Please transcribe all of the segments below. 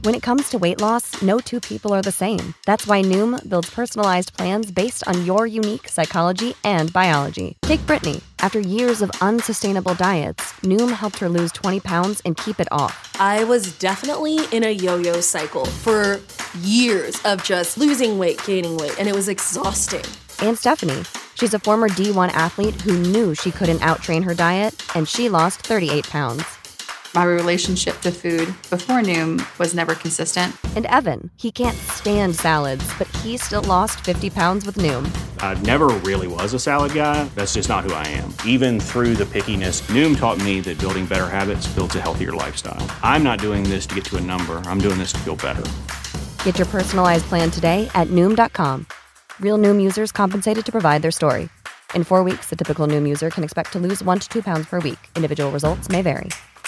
When it comes to weight loss, no two people are the same. That's why Noom builds personalized plans based on your unique psychology and biology. Take Brittany. After years of unsustainable diets, Noom helped her lose 20 pounds and keep it off. I was definitely in a yo-yo cycle for years of just losing weight, gaining weight, and it was exhausting. And Stephanie. She's a former D1 athlete who knew she couldn't out-train her diet, and she lost 38 pounds. My relationship to food before Noom was never consistent. And Evan, he can't stand salads, but he still lost 50 pounds with Noom. I never really was a salad guy. That's just not who I am. Even through the pickiness, Noom taught me that building better habits builds a healthier lifestyle. I'm not doing this to get to a number. I'm doing this to feel better. Get your personalized plan today at Noom.com. Real Noom users compensated to provide their story. In 4 weeks, the typical Noom user can expect to lose 1 to 2 pounds per week. Individual results may vary.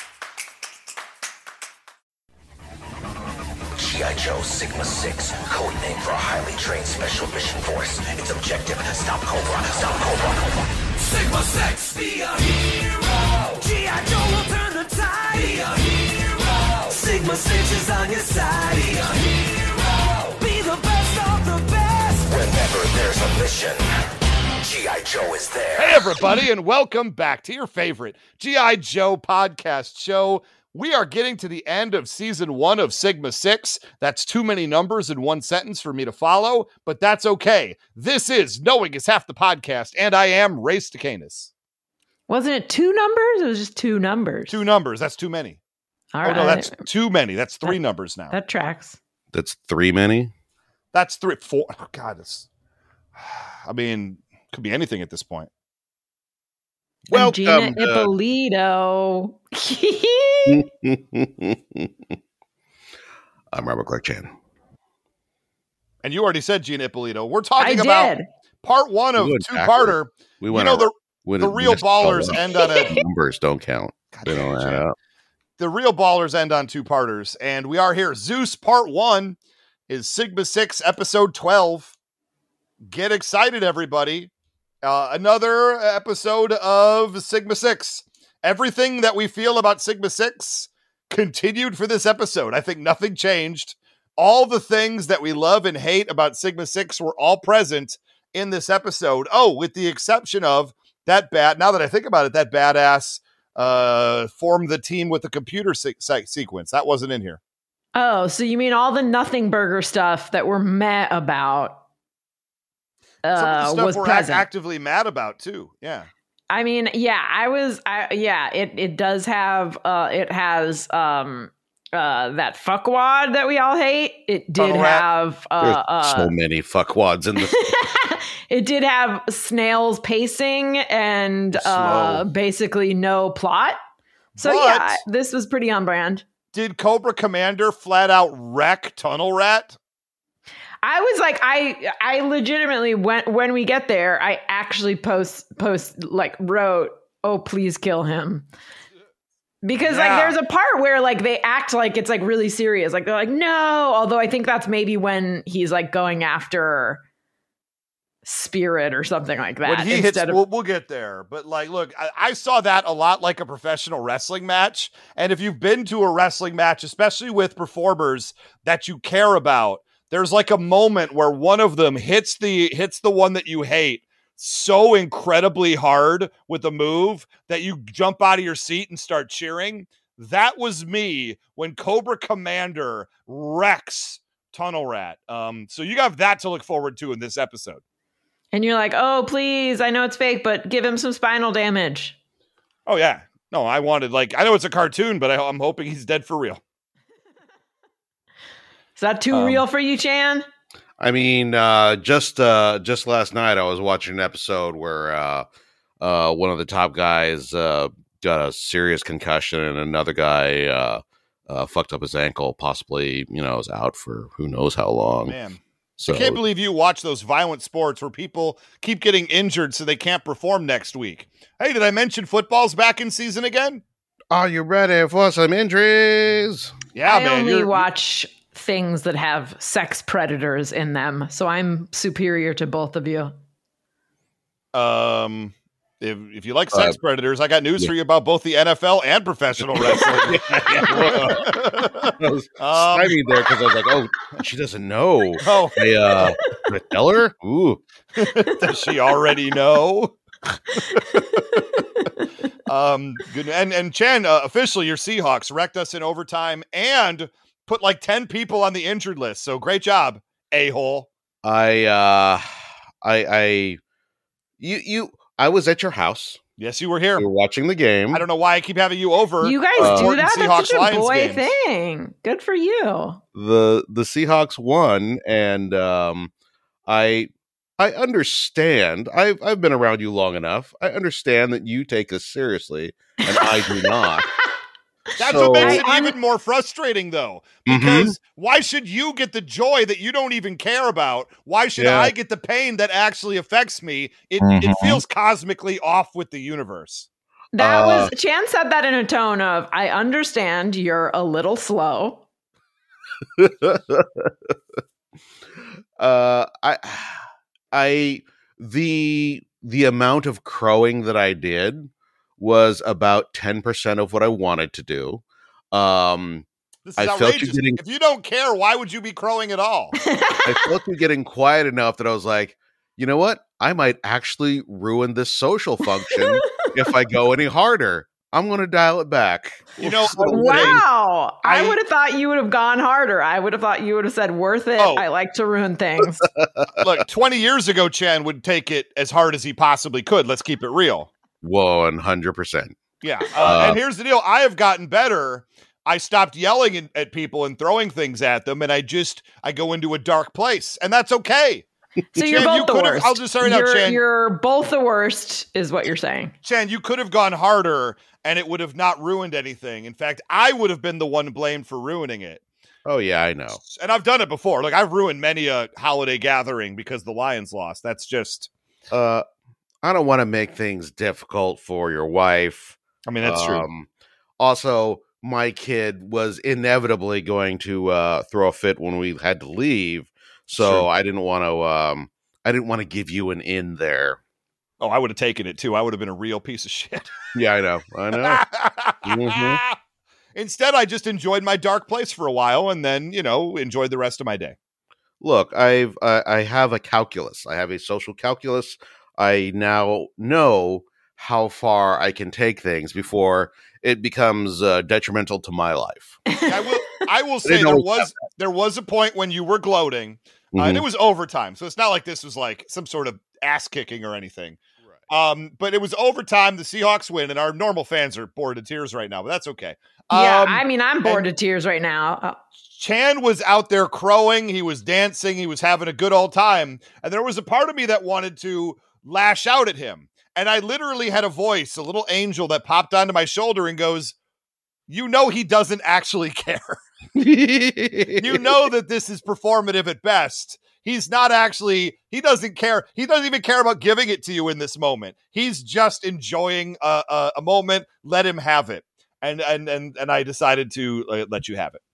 G.I. Joe Sigma 6, code name for a highly trained special mission force. Its objective, stop Cobra, stop Cobra. Sigma 6, be a hero. G.I. Joe will turn the tide. Be a hero. Sigma 6 is on your side. Be a hero. Be the best of the best. Whenever there's a mission, G.I. Joe is there. Hey, everybody, and welcome back to your favorite G.I. Joe podcast show. We are getting to the end of season 1 of Sigma 6. That's too many numbers in one sentence for me to follow, but that's okay. This is Knowing is Half the Podcast, and I am Race to Canis. Wasn't it 2 numbers? It was just 2 numbers. 2 numbers. That's too many. All right. No, that's too many. That's 3 numbers now. That tracks. That's 3 many? That's 3, 4. Oh, God. I mean, could be anything at this point. Well, Gina Ippolito. I'm Robert Clark Chan. And you already said Gina Ippolito. We're talking about part 1 of 2-parter. We went the real ballers end on a... Numbers don't count. They don't add up. The real ballers end on 2-parters. And we are here. Zeus part 1 is Sigma 6 episode 12. Get excited, everybody. Another episode of Sigma 6. Everything that we feel about Sigma 6 continued for this episode. I think nothing changed. All the things that we love and hate about Sigma 6 were all present in this episode. Oh, with the exception of now that I think about it, that badass formed the team with the computer sequence. That wasn't in here. Oh, so you mean all the nothing burger stuff that we're meh about? Some of the stuff was we're present. actively mad about too. Yeah. I mean, yeah, it does have, it has, that fuckwad that we all hate. It did have, so many fuckwads in the. It did have snails pacing and, basically no plot. So yeah, this was pretty on brand. Did Cobra Commander flat out wreck Tunnel Rat? I was like, I legitimately when we get there, I actually wrote, "Oh, please kill him," because like there's a part where like they act like it's like really serious, like they're like no. Although I think that's maybe when he's like going after Spirit or something like that. When he hits, we'll get there. But like, look, I saw that a lot like a professional wrestling match. And if you've been to a wrestling match, especially with performers that you care about, there's like a moment where one of them hits the one that you hate so incredibly hard with a move that you jump out of your seat and start cheering. That was me when Cobra Commander wrecks Tunnel Rat. So you have that to look forward to in this episode. And you're like, oh, please, I know it's fake, but give him some spinal damage. Oh, yeah. No, I know it's a cartoon, but I'm hoping he's dead for real. Is that too real for you, Chan? I mean, just last night I was watching an episode where one of the top guys got a serious concussion and another guy fucked up his ankle, possibly, is out for who knows how long. Man. So, I can't believe you watch those violent sports where people keep getting injured so they can't perform next week. Hey, did I mention football's back in season again? Are you ready for some injuries? Yeah, man. I only watch things that have sex predators in them, so I'm superior to both of you. If you like sex predators, I got news for you about both the NFL and professional wrestling. I was stymied there because I was like, oh, she doesn't know. Oh, I tell her? Ooh. does she already know? Good. And Chen, officially your Seahawks wrecked us in overtime and put like 10 people on the injured list. So great job, a-hole. I was at your house. Yes, you were here. We were watching the game. I don't know why I keep having you over. You guys do that? Seahawks That's such a boy games. thing. Good for you. The Seahawks won, and I understand. I've been around you long enough. I understand that you take this seriously, and I do not. That's what makes it even more frustrating, though. Because why should you get the joy that you don't even care about? Why should I get the pain that actually affects me? It feels cosmically off with the universe. That was Chan said that in a tone of, I understand you're a little slow. The amount of crowing that I did was about 10% of what I wanted to do. This is outrageous. If you don't care, why would you be crowing at all? I felt you getting quiet enough that I was like, you know what? I might actually ruin this social function if I go any harder. I'm going to dial it back. You know, wow. I would have thought you would have gone harder. I would have thought you would have said, worth it. I like to ruin things. Look, 20 years ago, Chan would take it as hard as he possibly could. Let's keep it real. Whoa, 100%. Yeah. And here's the deal. I have gotten better. I stopped yelling at people and throwing things at them, and I go into a dark place, and that's okay. So Chan, you're both the worst. I'll just say right now, Chan. You're both the worst, is what you're saying. Chan, you could have gone harder, and it would have not ruined anything. In fact, I would have been the one blamed for ruining it. Oh, yeah, I know. And I've done it before. Like, I've ruined many a holiday gathering because the Lions lost. That's just... I don't want to make things difficult for your wife. I mean, that's true. Also, my kid was inevitably going to throw a fit when we had to leave, so True. I didn't want to give you an in there. Oh, I would have taken it too. I would have been a real piece of shit. Yeah, I know. Mm-hmm. Instead, I just enjoyed my dark place for a while, and then enjoyed the rest of my day. Look, I have a calculus. I have a social calculus. I now know how far I can take things before it becomes detrimental to my life. I will say there was a point when you were gloating, and it was overtime. So it's not like this was like some sort of ass kicking or anything. Right. But it was overtime. The Seahawks win, and our normal fans are bored to tears right now, but that's okay. Yeah, I mean, I'm bored to tears right now. Chan was out there crowing. He was dancing. He was having a good old time. And there was a part of me that wanted to lash out at him. And I literally had a voice, a little angel that popped onto my shoulder and goes, he doesn't actually care. You know that this is performative at best. He's not actually, he doesn't care. He doesn't even care about giving it to you in this moment. He's just enjoying a moment. Let him have it. And I decided to let you have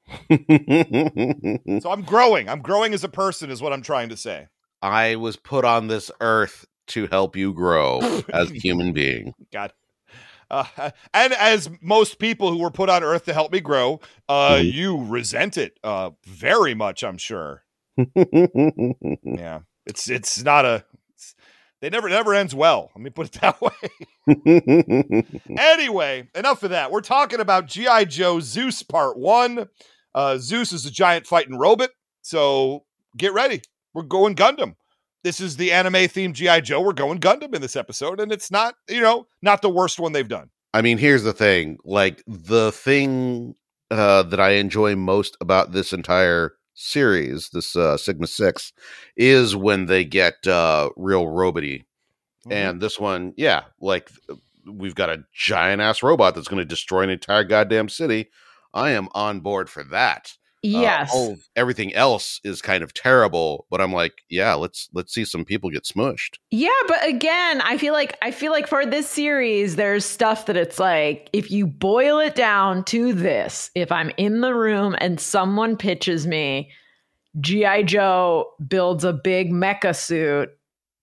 it. So I'm growing. I'm growing as a person is what I'm trying to say. I was put on this earth to help you grow as a human being. God. And as most people who were put on earth to help me grow, you resent it very much, I'm sure. Yeah. It's not it never ends well. Let me put it that way. Anyway, enough of that. We're talking about G.I. Joe Zeus Part 1. Zeus is a giant fighting robot, so get ready. We're going Gundam. This is the anime-themed G.I. Joe. We're going Gundam in this episode, and it's not, not the worst one they've done. I mean, here's the thing. Like, the thing that I enjoy most about this entire series, this Sigma 6, is when they get real robot-y. Mm-hmm. And this one, yeah, like, we've got a giant-ass robot that's going to destroy an entire goddamn city. I am on board for that. Yes. Everything else is kind of terrible, but I'm like, yeah, let's see some people get smushed. Yeah, but again, I feel like for this series, there's stuff that it's like, if you boil it down to this, if I'm in the room and someone pitches me, G.I. Joe builds a big mecha suit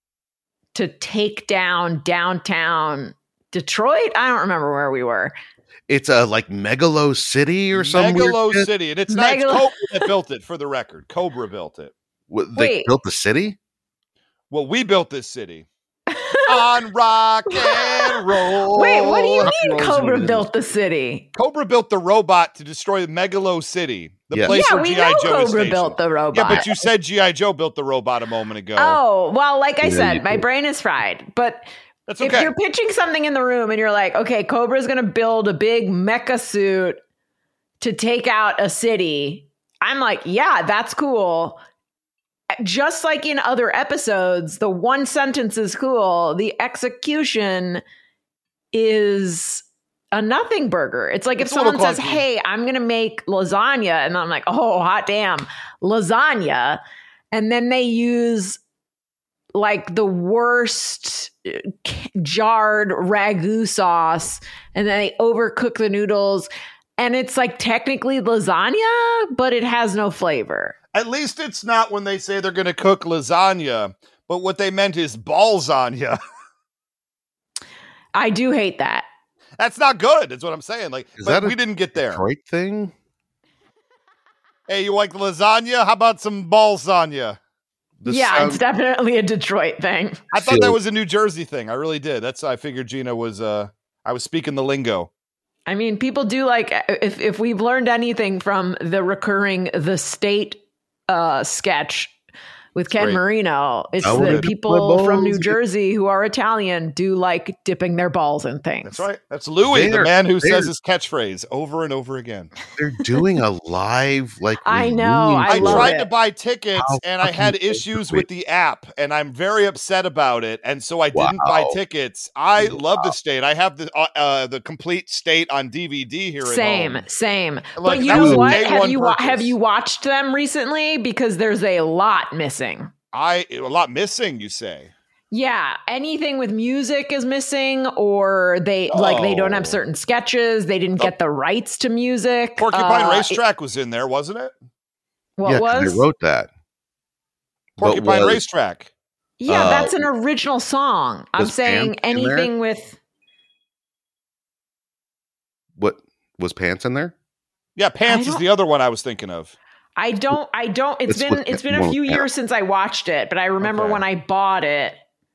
to take down downtown Detroit. I don't remember where we were. It's a like Megalo City or something. Megalo City, and it's not it's Cobra that built it. For the record, Cobra built it. They built the city. Well, we built this city on rock and roll. Wait, what do you mean Cobra built the city? Cobra built the robot to destroy Megalo City, the place where we G.I. know Joe Cobra is stationed. built the robot. Yeah, but you said G.I. Joe built the robot a moment ago. Oh, well, like I said, my brain is fried. But that's okay. If you're pitching something in the room and you're like, okay, Cobra's going to build a big mecha suit to take out a city, I'm like, yeah, that's cool. Just like in other episodes, the one sentence is cool. The execution is a nothing burger. It's like if someone says, hey, I'm going to make lasagna. And I'm like, oh, hot damn, lasagna. And then they use like the worst jarred ragu sauce. And then they overcook the noodles. And it's like technically lasagna, but it has no flavor. At least it's not when they say they're going to cook lasagna, but what they meant is balsagna. I do hate that. That's not good. That's what I'm saying. Like, but we didn't get there. Detroit thing? Hey, you like lasagna? How about some balsagna? It's definitely a Detroit thing. I thought that was a New Jersey thing. I really did. I figured Gina was, I was speaking the lingo. I mean, people do like, if we've learned anything from the recurring The State sketch with Ken Marino, it's that people from New Jersey who are Italian do like dipping their balls in things. That's right. That's Louis, the man who says his catchphrase over and over again. They're doing a live, like, I know. I tried to buy tickets and I had issues with the app, and I'm very upset about it. And so I didn't buy tickets. I love the State. I have the complete State on DVD here at home. Same. Like, but you know what? Have you watched them recently? Because there's a lot missing. A lot missing, you say? Yeah, anything with music is missing, or they don't have certain sketches. They didn't get the rights to music. Porcupine Racetrack was in there, wasn't it? What was? They wrote that. Porcupine Racetrack. Yeah, that's an original song. I'm saying anything with. What was Pants in there? Yeah, Pants is the other one I was thinking of. I don't. It's been a few years since I watched it, but I remember when I bought it,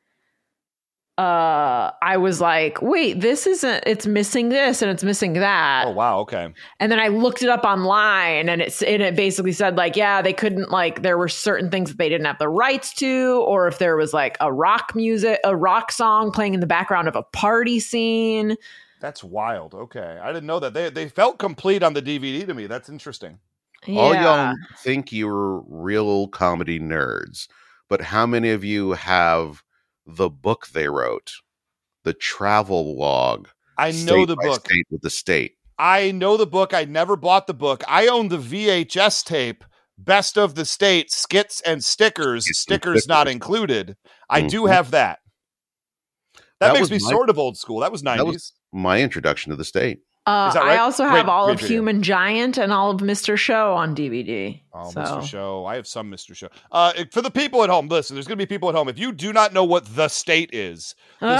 I was like, wait, this isn't, it's missing this and it's missing that. Oh, wow. Okay. And then I looked it up online and it basically said like, yeah, they couldn't, like, there were certain things that they didn't have the rights to, or if there was like a rock song playing in the background of a party scene. That's wild. Okay. I didn't know that. They felt complete on the DVD to me. That's interesting. Yeah. All y'all think you're real comedy nerds, but how many of you have the book they wrote, the travel log? I know the book. State with the State. I know the book. I never bought the book. I own the VHS tape, Best of the State, skits and stickers, stickers not included. I do have that. That makes me sort of old school. That was 90s. That was my introduction to the State. Is that right? I also have all of Human Giant and all of Mr. Show on DVD. Oh, so. Mr. Show. I have some Mr. Show. For the people at home, listen, there's going to be people at home. If you do not know what the State is,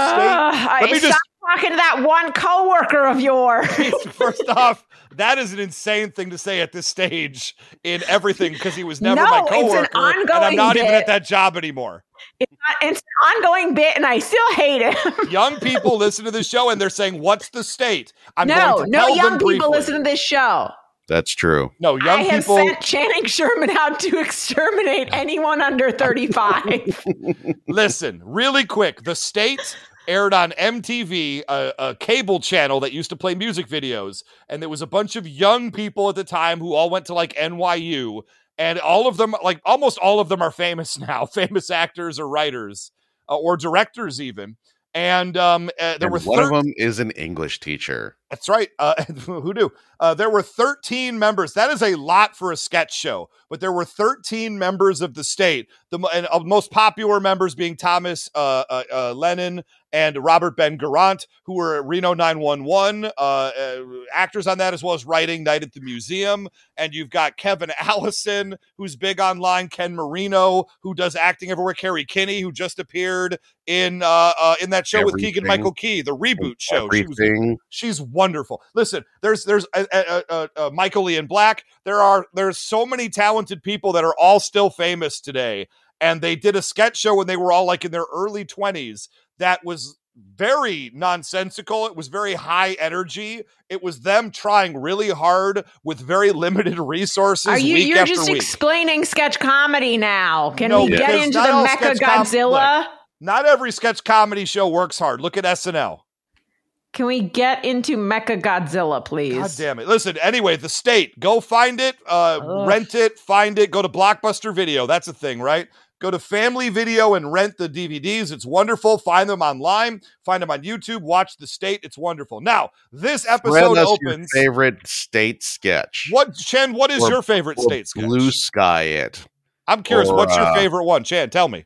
stop talking to that one coworker of yours. First off, that is an insane thing to say at this stage in everything, because he was never my coworker, it's an ongoing and I'm not bit. even at that job anymore. It's an ongoing bit, and I still hate it. Young people listen to this show, and they're saying, "What's the State?" No young people listen to this show. That's true. No, young people. I have people. sent Channing Sherman out to exterminate anyone under 35. Listen, really quick. The State aired on MTV, a cable channel that used to play music videos, and there was a bunch of young people at the time who all went to like NYU, and all of them, like almost all of them, are famous now, famous actors or writers or directors even. And there were one of them is an English teacher. That's right. Who knew? There were 13 members. That is a lot for a sketch show, but there were 13 members of the State. The most popular members being Thomas Lennon and Robert Ben-Garant, who were at Reno 911, actors on that, as well as writing Night at the Museum. And you've got Kevin Allison, who's big online, Ken Marino, who does acting everywhere, Carrie Kinney, who just appeared in that show with Keegan-Michael Key, the reboot show. She's wonderful. wonderful. Listen, there's Michael Ian Black. There's so many talented people that are all still famous today. And they did a sketch show when they were all like in their early 20s that was very nonsensical. It was very high energy. It was them trying really hard with very limited resources. You're just explaining sketch comedy now. Can we get into the Mecha Godzilla? Not every sketch comedy show works hard. Look at SNL. Can we get into Mecha Godzilla, please? God damn it. Listen, anyway, The State. Go find it, rent it, find it. Go to Blockbuster Video. That's a thing, right? Go to Family Video and rent the DVDs. It's wonderful. Find them online. Find them on YouTube. Watch The State. It's wonderful. Now, this episode opens. Your favorite state sketch. Chen, what is your favorite state sketch? Blue Sky it. I'm curious. What's your favorite one? Chen, tell me.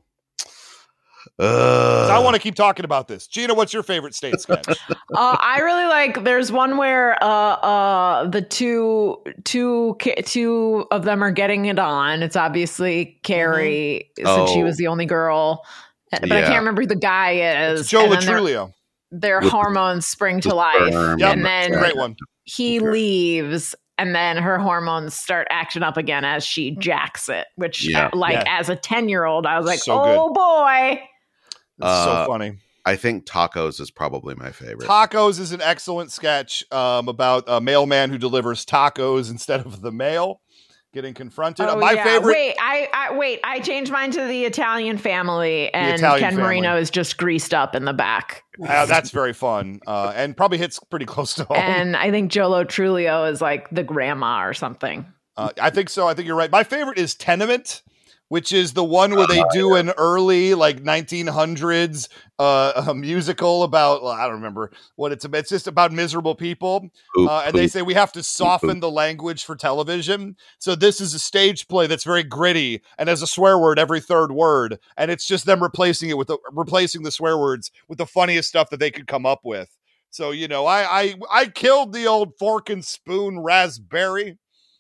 I want to keep talking about this. Gina, what's your favorite state sketch? I really like. There's one where the two of them are getting it on. It's obviously Carrie, since she was the only girl, but I can't remember who the guy is. It's Joe Latrulio. Their hormones spring to life, and then great one. He leaves. And then her hormones start acting up again as she jacks it, which as a 10-year-old, I was like, oh boy. It's so funny. I think Tacos is probably my favorite. Tacos is an excellent sketch about a mailman who delivers tacos instead of the mail getting confronted. My favorite. Wait, I changed mine to The Italian Family, and Italian Ken Family. Marino is just greased up in the back. That's very fun, and probably hits pretty close to home. And I think Jolo Trulio is like the grandma or something. I think so. I think you're right. My favorite is Tenement, which is the one where they do an early 1900s musical about, I don't remember what it's about. It's just about miserable people. And they say we have to soften the language for television. So this is a stage play that's very gritty and has a swear word every third word. And it's just them replacing the swear words with the funniest stuff that they could come up with. So, I killed the old fork and spoon raspberry.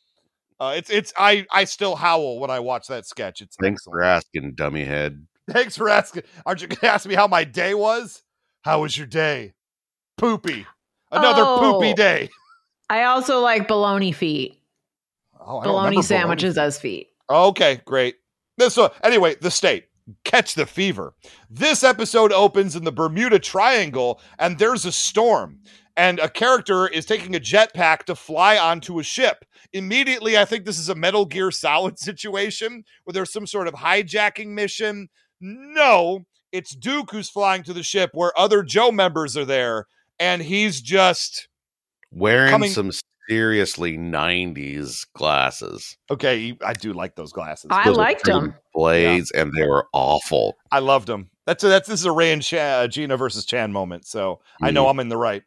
I still howl when I watch that sketch. Thanks for asking, dummy head. Thanks for asking. Aren't you going to ask me how my day was? How was your day? Poopy. Another poopy day. I also like bologna feet. Bologna sandwiches as feet. Okay, great. Anyway, The State. Catch the fever. This episode opens in the Bermuda Triangle, and there's a storm. And a character is taking a jetpack to fly onto a ship. Immediately, I think this is a Metal Gear Solid situation where there's some sort of hijacking mission. No, it's Duke who's flying to the ship where other Joe members are there. And he's just wearing some seriously 90s glasses. Okay, I do like those glasses. I liked them. Blades, and they were awful. I loved them. This is a Ray and Gina versus Chan moment. So I know I'm in the right.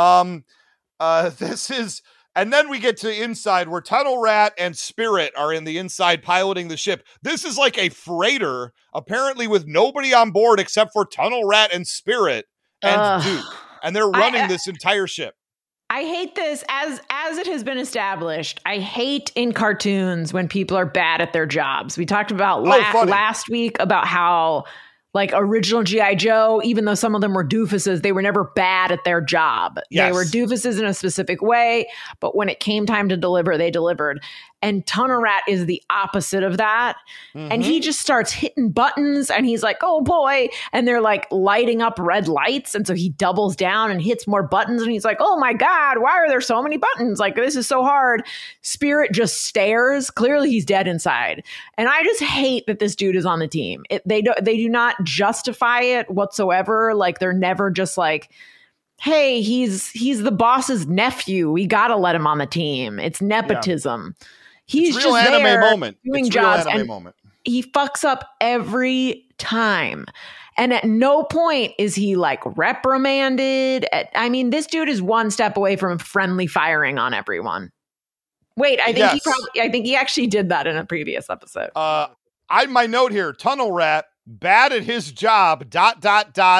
And then we get to inside where Tunnel Rat and Spirit are in the inside piloting the ship. This is like a freighter, apparently with nobody on board except for Tunnel Rat and Spirit and Duke. And they're running this entire ship. I hate this as it has been established. I hate in cartoons when people are bad at their jobs. We talked about last week about how original G.I. Joe, even though some of them were doofuses, they were never bad at their job. Yes. They were doofuses in a specific way, but when it came time to deliver, they delivered. And Tunnel Rat is the opposite of that. Mm-hmm. And he just starts hitting buttons and he's like, oh boy. And they're lighting up red lights. And so he doubles down and hits more buttons. And he's like, oh my God, why are there so many buttons? This is so hard. Spirit just stares. Clearly he's dead inside. And I just hate that this dude is on the team. They do not justify it whatsoever. They're never just hey, he's the boss's nephew. We got to let him on the team. It's nepotism. Yeah. He's it's real just anime there moment. doing it's jobs. Real anime and moment. He fucks up every time. And at no point is he reprimanded. This dude is one step away from friendly firing on everyone. Wait, I think he actually did that in a previous episode. My note here, Tunnel Rat, bad at his job, ...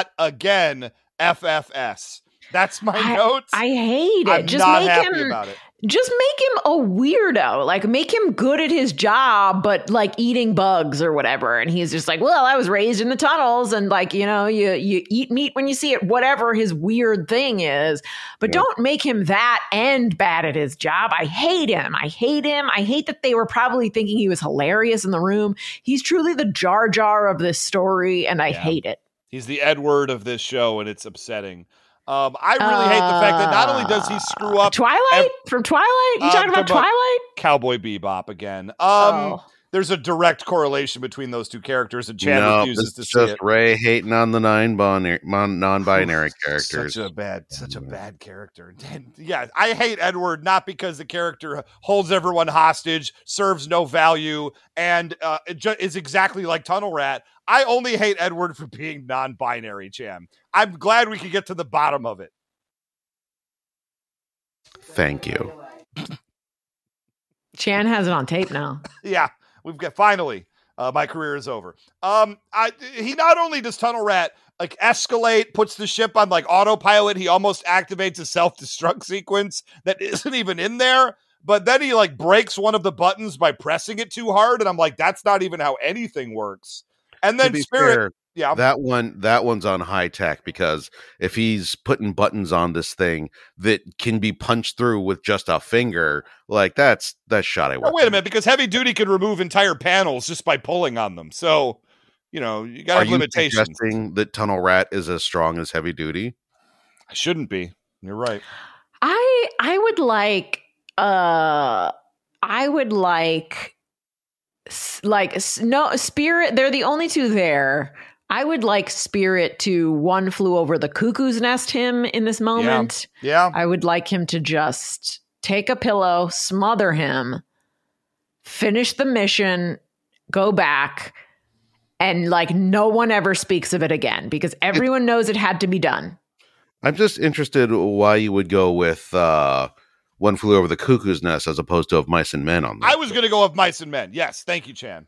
again, FFS. That's my note. I hate it. I'm just not make happy him about it. just make him a weirdo. Like, make him good at his job, but like eating bugs or whatever. And he's just like, well, I was raised in the tunnels, and like, you know, you eat meat when you see it, whatever his weird thing is. But don't make him that and bad at his job. I hate him. I hate that they were probably thinking he was hilarious in the room. He's truly the Jar Jar of this story, and I hate it. He's the Edward of this show, and it's upsetting. I really hate the fact that not only does he screw up Twilight from Twilight. You talking about Twilight? Cowboy Bebop again. There's a direct correlation between those two characters, and Chan refuses to see it. Just Ray hating on the non-binary characters. Such a bad character. And yeah, I hate Edward not because the character holds everyone hostage, serves no value, and is exactly like Tunnel Rat. I only hate Edward for being non-binary, Chan. I'm glad we could get to the bottom of it. Thank you. Chan has it on tape now. Yeah, we've got finally. My career is over. He not only does Tunnel Rat like escalate, puts the ship on like autopilot. He almost activates a self-destruct sequence that isn't even in there. But then he like breaks one of the buttons by pressing it too hard, and I'm like, that's not even how anything works. And then Spirit, fair, that one's on high tech, because if he's putting buttons on this thing that can be punched through with just a finger, like that's shot. Oh, wait a minute, because Heavy Duty can remove entire panels just by pulling on them. So, you know, you got to have limitations. Are you suggesting that Tunnel Rat is as strong as Heavy Duty? I shouldn't be. You're right. I would like Spirit. They're the only two there. I would like Spirit to One Flew Over the Cuckoo's Nest him in this moment. Yeah. I would like him to just take a pillow, smother him, finish the mission, go back, and like no one ever speaks of it again, because everyone knows it had to be done. I'm just interested why you would go with One Flew Over the Cuckoo's Nest as opposed to Of Mice and Men on this. I was going to go Of Mice and Men. Yes. Thank you, Chan.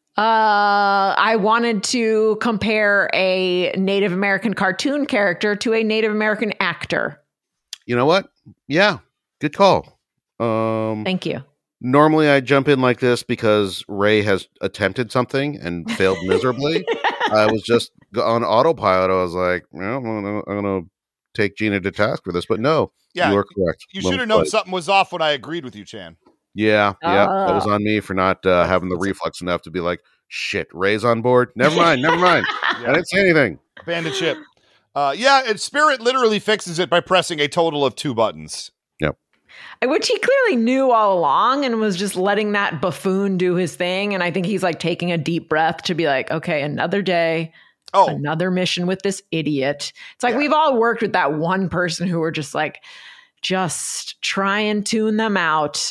I wanted to compare a Native American cartoon character to a Native American actor. You know what? Yeah. Good call. Thank you. Normally I jump in like this because Ray has attempted something and failed miserably. I was just on autopilot. I was like, well, I'm going to take Gina to task for this, but no, you are correct. You should have known something was off when I agreed with you, Chan. Yeah, that was on me for not having the reflex enough to be like, shit, Ray's on board? Never mind. I didn't say anything. Abandoned ship. And Spirit literally fixes it by pressing a total of 2 buttons. Yep. Which he clearly knew all along and was just letting that buffoon do his thing. And I think he's like taking a deep breath to be like, okay, another day. Another mission with this idiot. It's like we've all worked with that one person who were just like, just try and tune them out.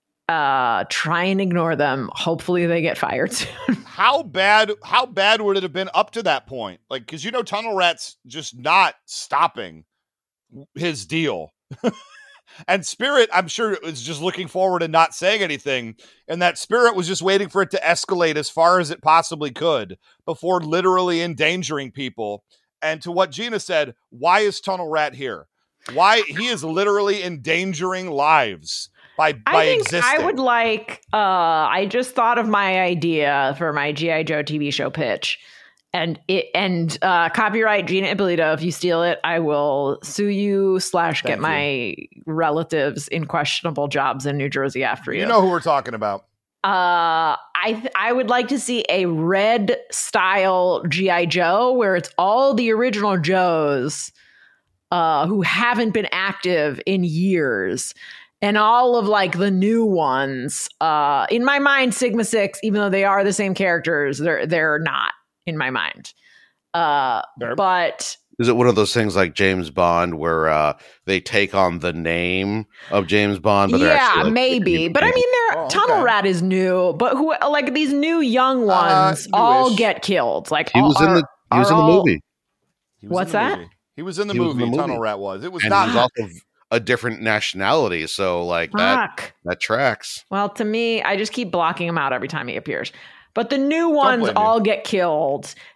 Try and ignore them. Hopefully they get fired soon. How bad would it have been up to that point? Like, because Tunnel Rat's just not stopping his deal. And Spirit, I'm sure, is just looking forward and not saying anything. And that Spirit was just waiting for it to escalate as far as it possibly could before literally endangering people. And to what Gina said, why is Tunnel Rat here? Why? He is literally endangering lives by existing. I would like, I just thought of my idea for my G.I. Joe TV show pitch. And copyright Gina Ippolito. If you steal it, I will sue you / get my relatives in questionable jobs in New Jersey after you. You know who we're talking about. I would like to see a red style G.I. Joe where it's all the original Joes who haven't been active in years. And all of like the new ones. In my mind, Sigma 6, even though they are the same characters, they're not. In my mind. But is it one of those things like James Bond where they take on the name of James Bond? But they're actually, like, maybe. But I mean, Tunnel Rat is new, but who like these new young ones all get killed. Like he was in the movie. What's that? He was in the movie. Tunnel Rat was. It was and not. He was also a different nationality, so like that tracks. Well, to me, I just keep blocking him out every time he appears. But the new ones all get killed.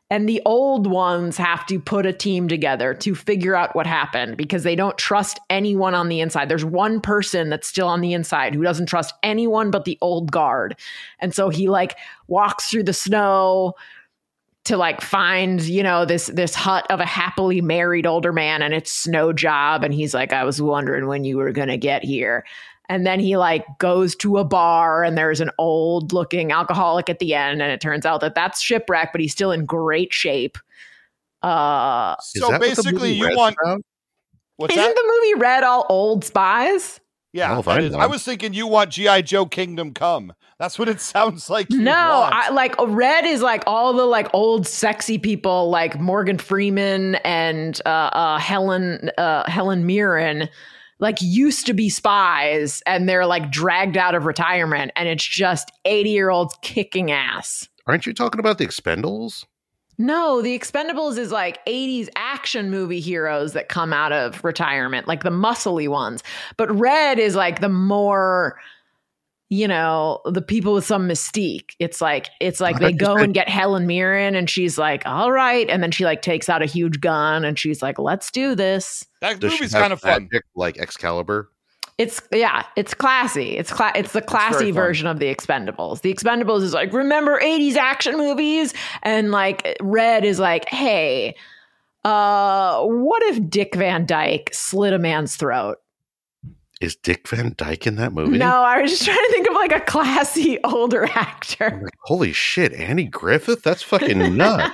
And the old ones have to put a team together to figure out what happened because they don't trust anyone on the inside. There's one person that's still on the inside who doesn't trust anyone but the old guard. And so he like walks through the snow to like find, you know, this hut of a happily married older man, and it's Snow Job. And he's like, I was wondering when you were going to get here. And then he like goes to a bar and there's an old looking alcoholic at the end. And it turns out that that's Shipwreck, but he's still in great shape. So basically you want, what's Isn't that? the movie Red all old spies? Yeah, that is. I was thinking you want G.I. Joe Kingdom Come. That's what it sounds like. You want. Like Red is like all the like old sexy people like Morgan Freeman and Helen Mirren like used to be spies, and they're like dragged out of retirement, and it's just 80-year-olds kicking ass. Aren't you talking about the Expendables? No, the Expendables is like 80s action movie heroes that come out of retirement, like the muscly ones. But Red is like the more, you know, the people with some mystique. It's like they go and get Helen Mirren and she's like, all right. And then she like takes out a huge gun and she's like, let's do this. That movie's kind of fun. Like Excalibur. It's classy. It's the classy version of the Expendables. The Expendables is like, remember 80s action movies? And like Red is like, hey, what if Dick Van Dyke slit a man's throat? Is Dick Van Dyke in that movie? No, I was just trying to think of like a classy older actor. Like, holy shit, Andy Griffith? That's fucking nuts.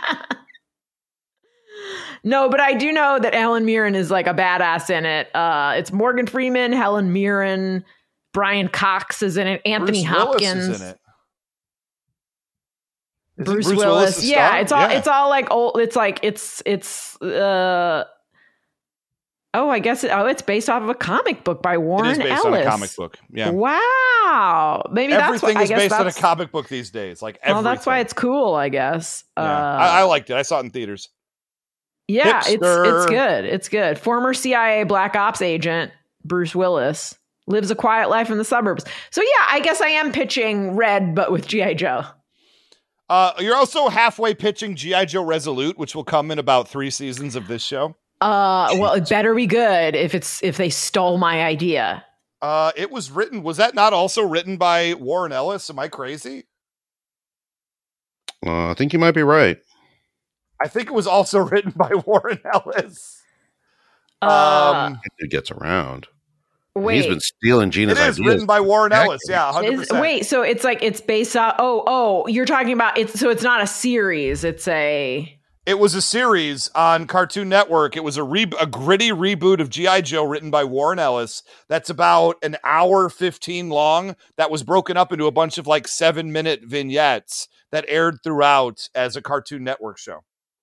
No, but I do know that Helen Mirren is like a badass in it. It's Morgan Freeman, Helen Mirren, Brian Cox is in it, Anthony Hopkins. Willis is in it. Bruce Willis. Yeah, it's all like old. It's like it's I guess it's based off of a comic book by Warren Ellis. It is based on a comic book. Yeah. Wow. Maybe everything is based on a comic book these days. Like everything. Well, that's why it's cool, I guess. Yeah. I liked it. I saw it in theaters. Yeah, it's good. It's good. Former CIA Black Ops agent Bruce Willis lives a quiet life in the suburbs. So yeah, I guess I am pitching Red, but with G.I. Joe. You're also halfway pitching G.I. Joe Resolute, which will come in about 3 seasons of this show. Well, it better be good if they stole my idea. It was written. Was that not also written by Warren Ellis? Am I crazy? I think you might be right. I think it was also written by Warren Ellis. It gets around. Wait, he's been stealing Gina's ideas. It is written by Warren Ellis. Yeah, 100%. Wait, so it's like it's based on. Oh, you're talking about it. So it's not a series. It was a series on Cartoon Network. It was a gritty reboot of G.I. Joe written by Warren Ellis. That's about an hour 15 long. That was broken up into a bunch of like 7-minute vignettes that aired throughout as a Cartoon Network show.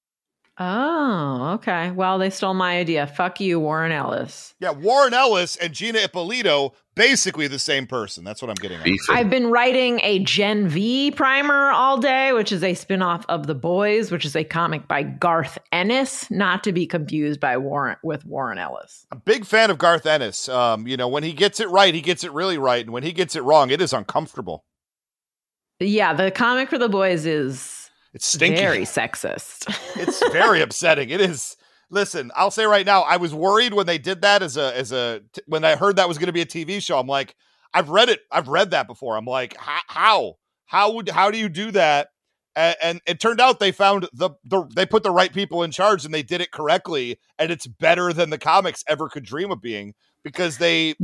Oh, okay. Well, they stole my idea. Fuck you, Warren Ellis. Yeah, Warren Ellis and Gina Ippolito, basically the same person. That's what I'm getting at. I've been writing a Gen V primer all day, which is a spinoff of The Boys, which is a comic by Garth Ennis, not to be confused with Warren Ellis. I'm a big fan of Garth Ennis. When he gets it right, he gets it really right. And when he gets it wrong, it is uncomfortable. Yeah, the comic for The Boys it's stinky. Very sexist. It's very upsetting. It is. Listen, I'll say right now, I was worried when they did that when I heard that was going to be a TV show. I'm like, I've read it. I've read that before. I'm like, how do you do that? And it turned out they found they put the right people in charge and they did it correctly. And it's better than the comics ever could dream of being because they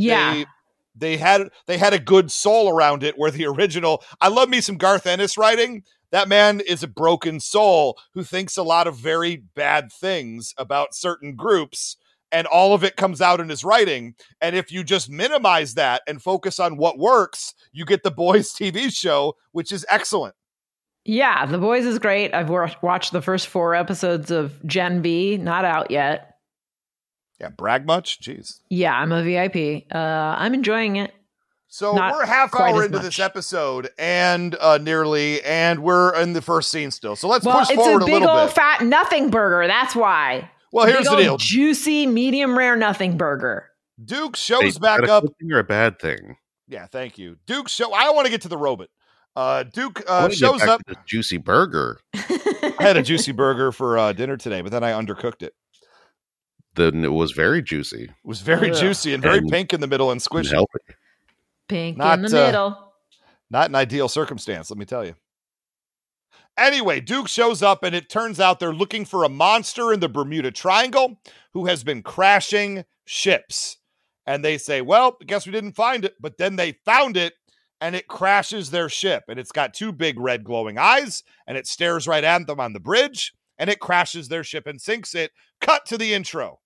had a good soul around it where the original, I love me some Garth Ennis writing. That man is a broken soul who thinks a lot of very bad things about certain groups, and all of it comes out in his writing. And if you just minimize that and focus on what works, you get The Boys TV show, which is excellent. Yeah, The Boys is great. I've watched the first 4 episodes of Gen V, not out yet. Yeah, brag much? Jeez. Yeah, I'm a VIP. I'm enjoying it. So we're half hour into this episode and we're in the first scene still. So let's push forward a little bit. It's a big old fat nothing burger. That's why. Well, here's the deal. Juicy, medium rare nothing burger. Duke shows back up. Good thing or a bad thing? Yeah, thank you. Duke I want to get to the robot. Duke I wanna get shows back up. to this juicy burger. I had a juicy burger for dinner today, but then I undercooked it. Then it was very juicy. It was very juicy and very pink in the middle and And squishy. healthy. Pink Not, in the middle. Not an ideal circumstance, let me tell you. Anyway, Duke shows up, and it turns out they're looking for a monster in the Bermuda Triangle who has been crashing ships. And they say, well, I guess we didn't find it. But then they found it, and it crashes their ship. And it's got two big red glowing eyes, and it stares right at them on the bridge, and it crashes their ship and sinks it. Cut to the intro.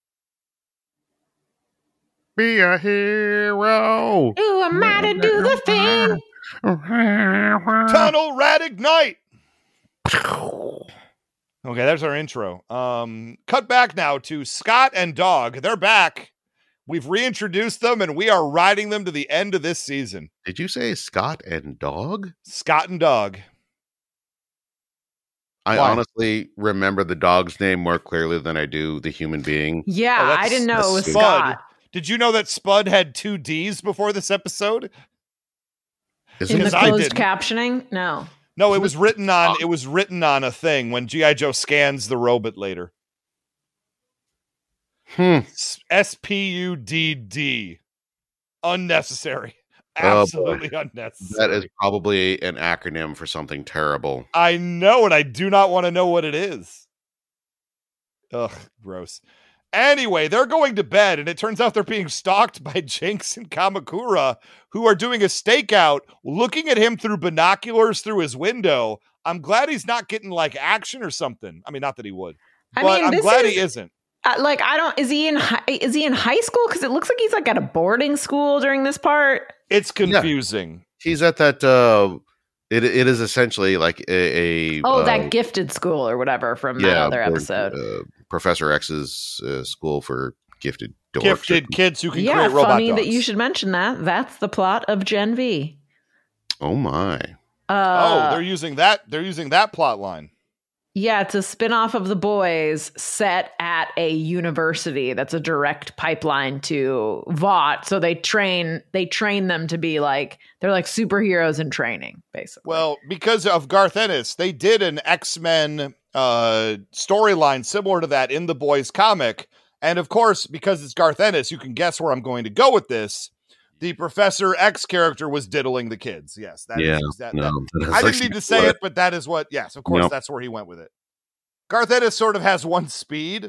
Be a hero. Ooh, I'm mad to do the thing. Tunnel Rat Ignite. Okay, there's our intro. Cut back now to Scott and Dog. They're back. We've reintroduced them, and we are riding them to the end of this season. Did you say Scott and Dog? Scott and Dog. I Why? honestly remember the dog's name more clearly than I do the human being. Yeah, Oh, that's- I didn't know it was that's Scott. Did you know that Spud had 2 D's before this episode? Isn't In the Because I closed didn't. captioning? No. No, it was written on a thing when G.I. Joe scans the robot later. SPUDD. Unnecessary. Oh, Absolutely unnecessary. That is probably an acronym for something terrible. I know, and I do not want to know what it is. Ugh, gross. Anyway, they're going to bed, and it turns out they're being stalked by Jinx and Kamakura, who are doing a stakeout, looking at him through binoculars through his window. I'm glad he's not getting, like, action or something. I mean, not that he would. I But mean, I'm this glad is- he isn't. Is he in high school? Because it looks like he's like at a boarding school during this part. It's confusing. He's at that. It is essentially like that gifted school or whatever from that other episode. Professor X's school for gifted dorks. Gifted kids who can Yeah, create robot funny dogs. that you should mention that. That's the plot of Gen V. Oh my! They're using that. They're using that plot line. Yeah, it's a spinoff of The Boys set at a university that's a direct pipeline to Vought. So they train them to be like, they're like superheroes in training, basically. Well, because of Garth Ennis, they did an X-Men storyline similar to that in the Boys comic. And of course, because it's Garth Ennis, you can guess where I'm going to go with this. The Professor X character was diddling the kids. Yes. That is I didn't need to say it, but that is what, yes, of course, Nope. That's where he went with it. Garth Ennis sort of has one speed,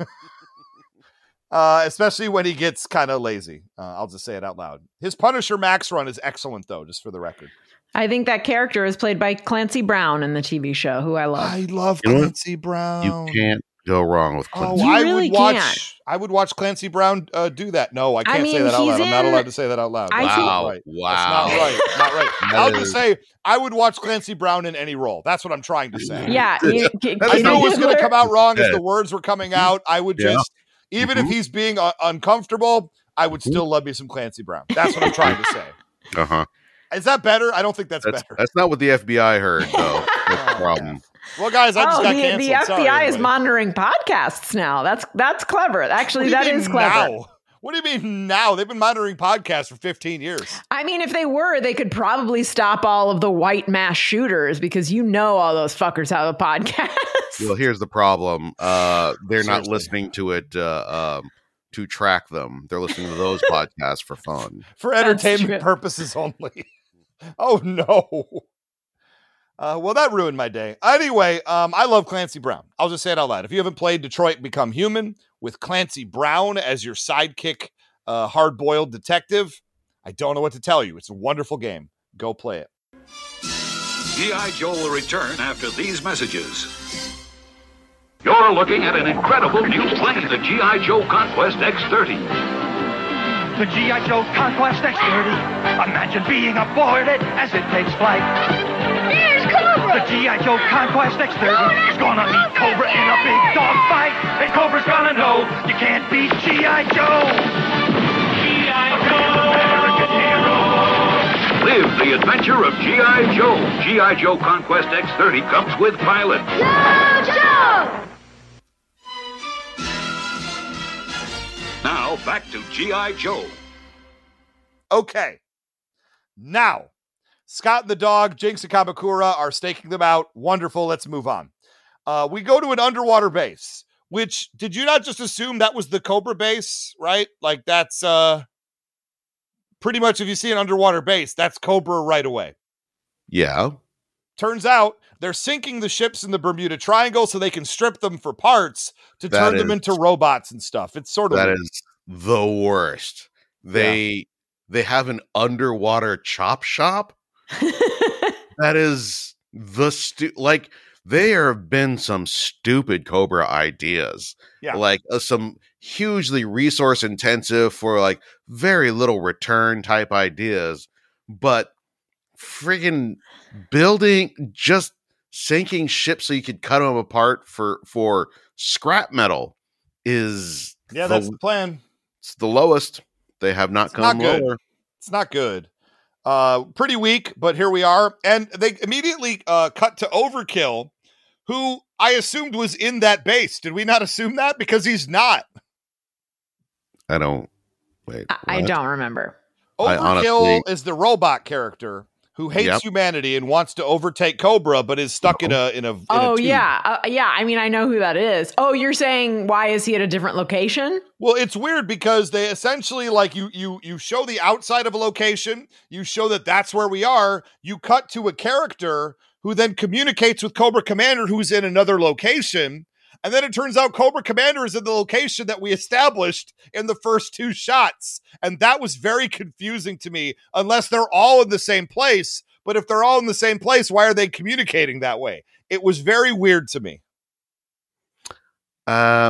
especially when he gets kind of lazy. I'll just say it out loud. His Punisher Max run is excellent, though, just for the record. I think that character is played by Clancy Brown in the TV show, who I love. I love You know what? Clancy Brown. You can't go wrong with Clancy. You I really would watch. can't. I would watch Clancy Brown do that. No, I can't mean, say that out he's loud. I'm not in- allowed to say that out loud. I That's think- not right. Wow. That's not right. Not right. That I'll is- just say I would watch Clancy Brown in any role. That's what I'm trying to say. Yeah. I knew it was going to come out wrong as the words were coming out. I would Yeah. just, even if he's being uncomfortable, I would still love me some Clancy Brown. That's what I'm trying to say. Uh-huh. Is that better? I don't think that's better. That's not what the FBI heard, though. That's the problem. Well, guys, I just got the canceled. FBI Sorry, is everybody. monitoring podcasts now. That's clever. Actually, What do you that mean is clever. now? What do you mean now? They've been monitoring podcasts for 15 years. I mean, if they were, they could probably stop all of the white mass shooters because you know all those fuckers have a podcast. Well, here's the problem. They're not Seriously. listening to it to track them. They're listening to those podcasts for fun. For That's entertainment true. purposes only. Oh, no. Well, that ruined my day. Anyway, I love Clancy Brown. I'll just say it out loud. If you haven't played Detroit Become Human with Clancy Brown as your sidekick, hard-boiled detective, I don't know what to tell you. It's a wonderful game. Go play it. G.I. Joe will return after these messages. You're looking at an incredible new plane, the G.I. Joe Conquest X-30. The G.I. Joe Conquest X-30. Imagine being aboard it as it takes flight. There's Cobra! The G.I. Joe Conquest X-30 is gonna meet Cobra in a big dog fight. And Cobra's gonna know you can't beat G.I. Joe. G.I. Joe! American hero! Live the adventure of G.I. Joe. G.I. Joe Conquest X-30 comes with pilot. Joe! Now, back to G.I. Joe. Okay. Now, Scott and the dog, Jinx and Kamakura, are staking them out. Wonderful. Let's move on. We go to an underwater base, which, did you not just assume that was the Cobra base, right? Like, that's pretty much, if you see an underwater base, that's Cobra right away. Yeah. Turns out they're sinking the ships in the Bermuda Triangle so they can strip them for parts to turn them into robots and stuff. It's sort of that is the worst. They have an underwater chop shop. That is like there have been some stupid Cobra ideas. Yeah. Like some hugely resource intensive for like very little return type ideas, but friggin' building, just sinking ships so you could cut them apart for scrap metal is that's the plan. It's the lowest. They have not come lower. It's not good. Pretty weak, but here we are. And they immediately cut to Overkill, who I assumed was in that base. Did we not assume that? Because he's not. I don't. Wait. I don't remember. Overkill is the robot character who hates humanity and wants to overtake Cobra, but is stuck in a tube. Yeah. I mean, I know who that is. Oh, you're saying why is he at a different location? Well, it's weird because they essentially, like, you show the outside of a location, you show that that's where we are, you cut to a character who then communicates with Cobra Commander, who's in another location. And then it turns out Cobra Commander is in the location that we established in the first two shots. And that was very confusing to me, unless they're all in the same place. But if they're all in the same place, why are they communicating that way? It was very weird to me. Yeah.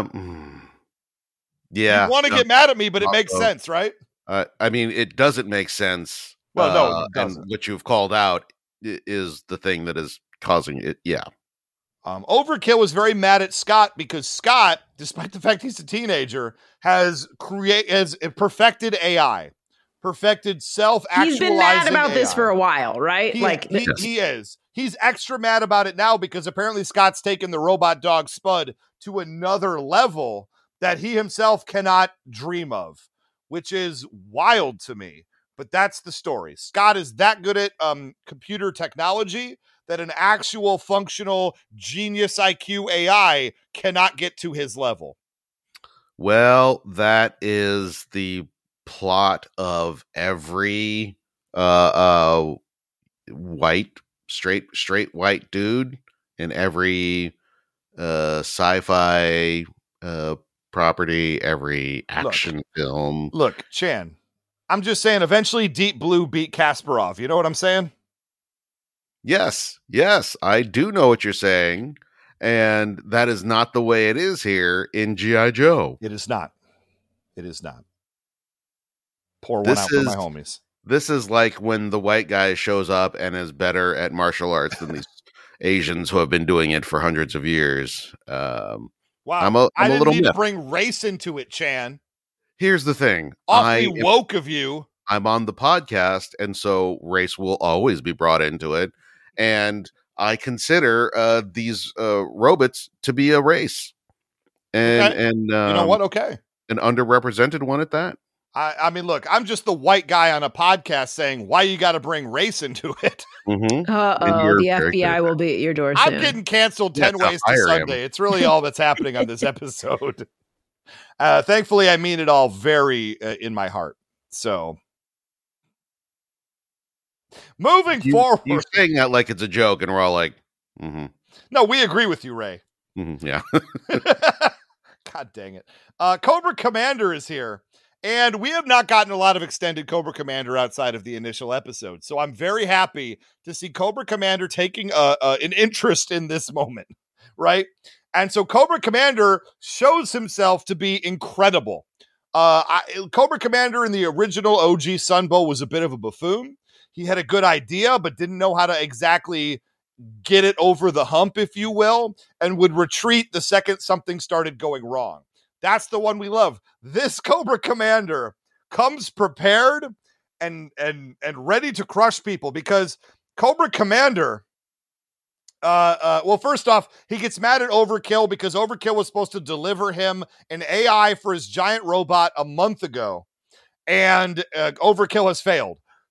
You want to get mad at me, but it makes sense, right? I mean, it doesn't make sense. Well, no, it doesn't. And what you've called out is the thing that is causing it. Yeah. Overkill was very mad at Scott because Scott, despite the fact he's a teenager, has perfected AI, perfected self-actualizing. He's been mad about AI. this for a while, right? He is. He's extra mad about it now because apparently Scott's taken the robot dog Spud to another level that he himself cannot dream of, which is wild to me. But that's the story. Scott is that good at computer technology that an actual functional genius IQ AI cannot get to his level. Well, that is the plot of every straight white dude in every sci-fi property, every action film. Look, Chan, I'm just saying eventually Deep Blue beat Kasparov. You know what I'm saying? Yes, I do know what you're saying, and that is not the way it is here in G.I. Joe. It is not. Pour one out for my homies. This is like when the white guy shows up and is better at martial arts than these Asians who have been doing it for hundreds of years. Wow, I didn't need to bring race into it, Chan. Here's the thing. Awfully woke of you. I'm on the podcast, and so race will always be brought into it. And I consider these robots to be a race, and you know what? Okay, an underrepresented one at that. I mean, look, I'm just the white guy on a podcast saying why you got to bring race into it. Mm-hmm. The FBI will be at your door soon. I'm getting canceled 10 ways to Sunday. It's really all that's happening on this episode. Thankfully, I mean it all very in my heart. So. Moving forward. You're saying that like it's a joke, and we're all like, mm-hmm. No, we agree with you, Ray. Mm-hmm, yeah. God dang it. Cobra Commander is here, and we have not gotten a lot of extended Cobra Commander outside of the initial episode, so I'm very happy to see Cobra Commander taking an interest in this moment, right? And so Cobra Commander shows himself to be incredible. Cobra Commander in the original OG Sunbow was a bit of a buffoon. He had a good idea, but didn't know how to exactly get it over the hump, if you will, and would retreat the second something started going wrong. That's the one we love. This Cobra Commander comes prepared and ready to crush people because Cobra Commander, well, first off, he gets mad at Overkill because Overkill was supposed to deliver him an AI for his giant robot a month ago, and Overkill has failed.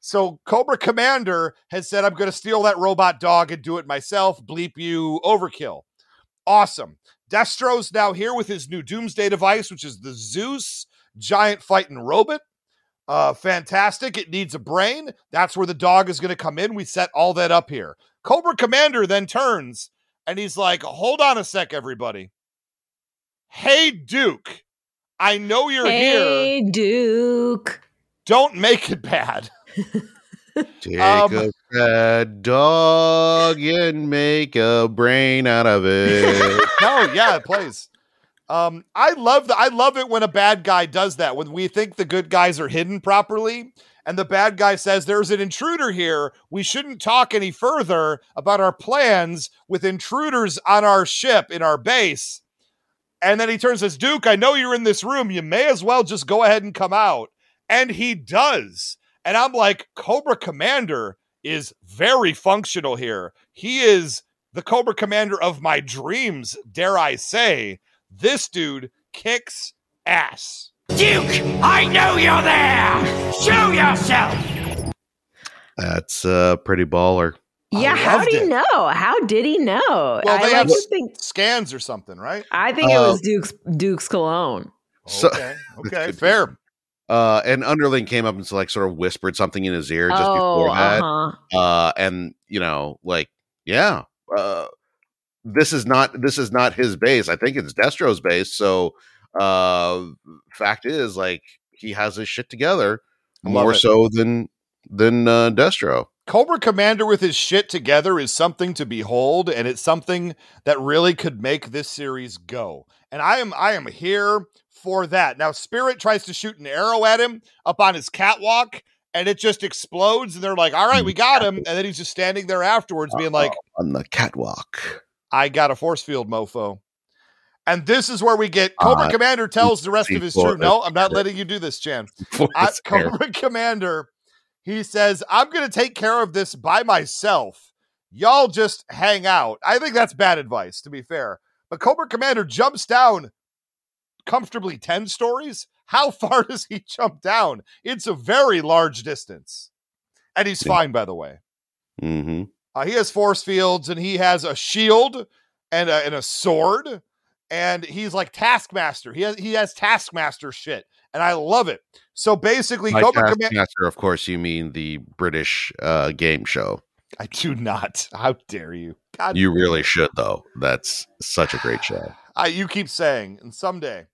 So Cobra Commander has said, I'm going to steal that robot dog and do it myself. Bleep you, overkill. Awesome. Destro's now here with his new Doomsday device, which is the Zeus giant fighting robot. Fantastic. It needs a brain. That's where the dog is going to come in. We set all that up here. Cobra Commander then turns and he's like, hold on a sec, everybody. Hey, Duke, I know you're here. Hey, Duke. Don't make it bad. Take a bad dog and make a brain out of it. No, yeah, it plays. I love it when a bad guy does that, when we think the good guys are hidden properly and the bad guy says there's an intruder here. We shouldn't talk any further about our plans with intruders on our ship in our base. And then he turns and says, Duke, I know you're in this room. You may as well just go ahead and come out. And he does. And I'm like, Cobra Commander is very functional here. He is the Cobra Commander of my dreams, dare I say. This dude kicks ass. Duke, I know you're there. Show yourself. That's pretty baller. Yeah, how did he know? How did he know? Well, they have think scans or something, right? I think it was Duke's cologne. So, Okay, fair. And Underling came up and like sort of whispered something in his ear just before that. And you know, like, yeah, this is not his base. I think it's Destro's base. So, fact is, like, he has his shit together more so than Destro. Cobra Commander with his shit together is something to behold, and it's something that really could make this series go. And I am here for that. Now, Spirit tries to shoot an arrow at him up on his catwalk, and it just explodes, and they're like, all right, we got him. And then he's just standing there afterwards being like, on the catwalk, I got a force field, mofo. And this is where we get Cobra Commander tells the rest of his troop, no, I'm not letting you do this, Chan. Cobra Commander, he says, I'm going to take care of this by myself. Y'all just hang out. I think that's bad advice, to be fair. But Cobra Commander jumps down comfortably 10 stories. How far does he jump down? It's a very large distance. And he's fine, by the way. Mm-hmm. He has force fields, and he has a shield and a sword. And he's like Taskmaster. He has Taskmaster shit. And I love it. So basically, By Cobra Commander. Taskmaster, of course, you mean the British game show. I do not. How dare you? God, you really should, though. That's such a great show. You keep saying, and someday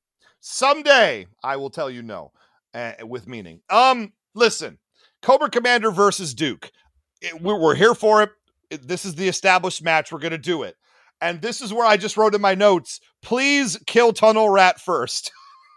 I will tell you no, with meaning. Listen, Cobra Commander versus Duke. We're here for it. This is the established match. We're going to do it. And this is where I just wrote in my notes, please kill Tunnel Rat first.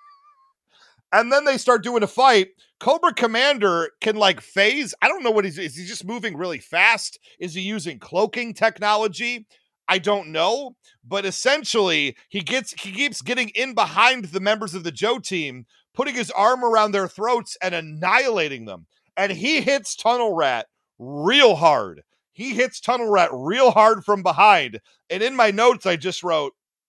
And then they start doing a fight. Cobra Commander can like phase. I don't know what is he just moving really fast? Is he using cloaking technology? I don't know. But essentially, he keeps getting in behind the members of the Joe team, putting his arm around their throats and annihilating them. And he hits Tunnel Rat real hard. He hits Tunnel Rat real hard from behind. And in my notes, I just wrote,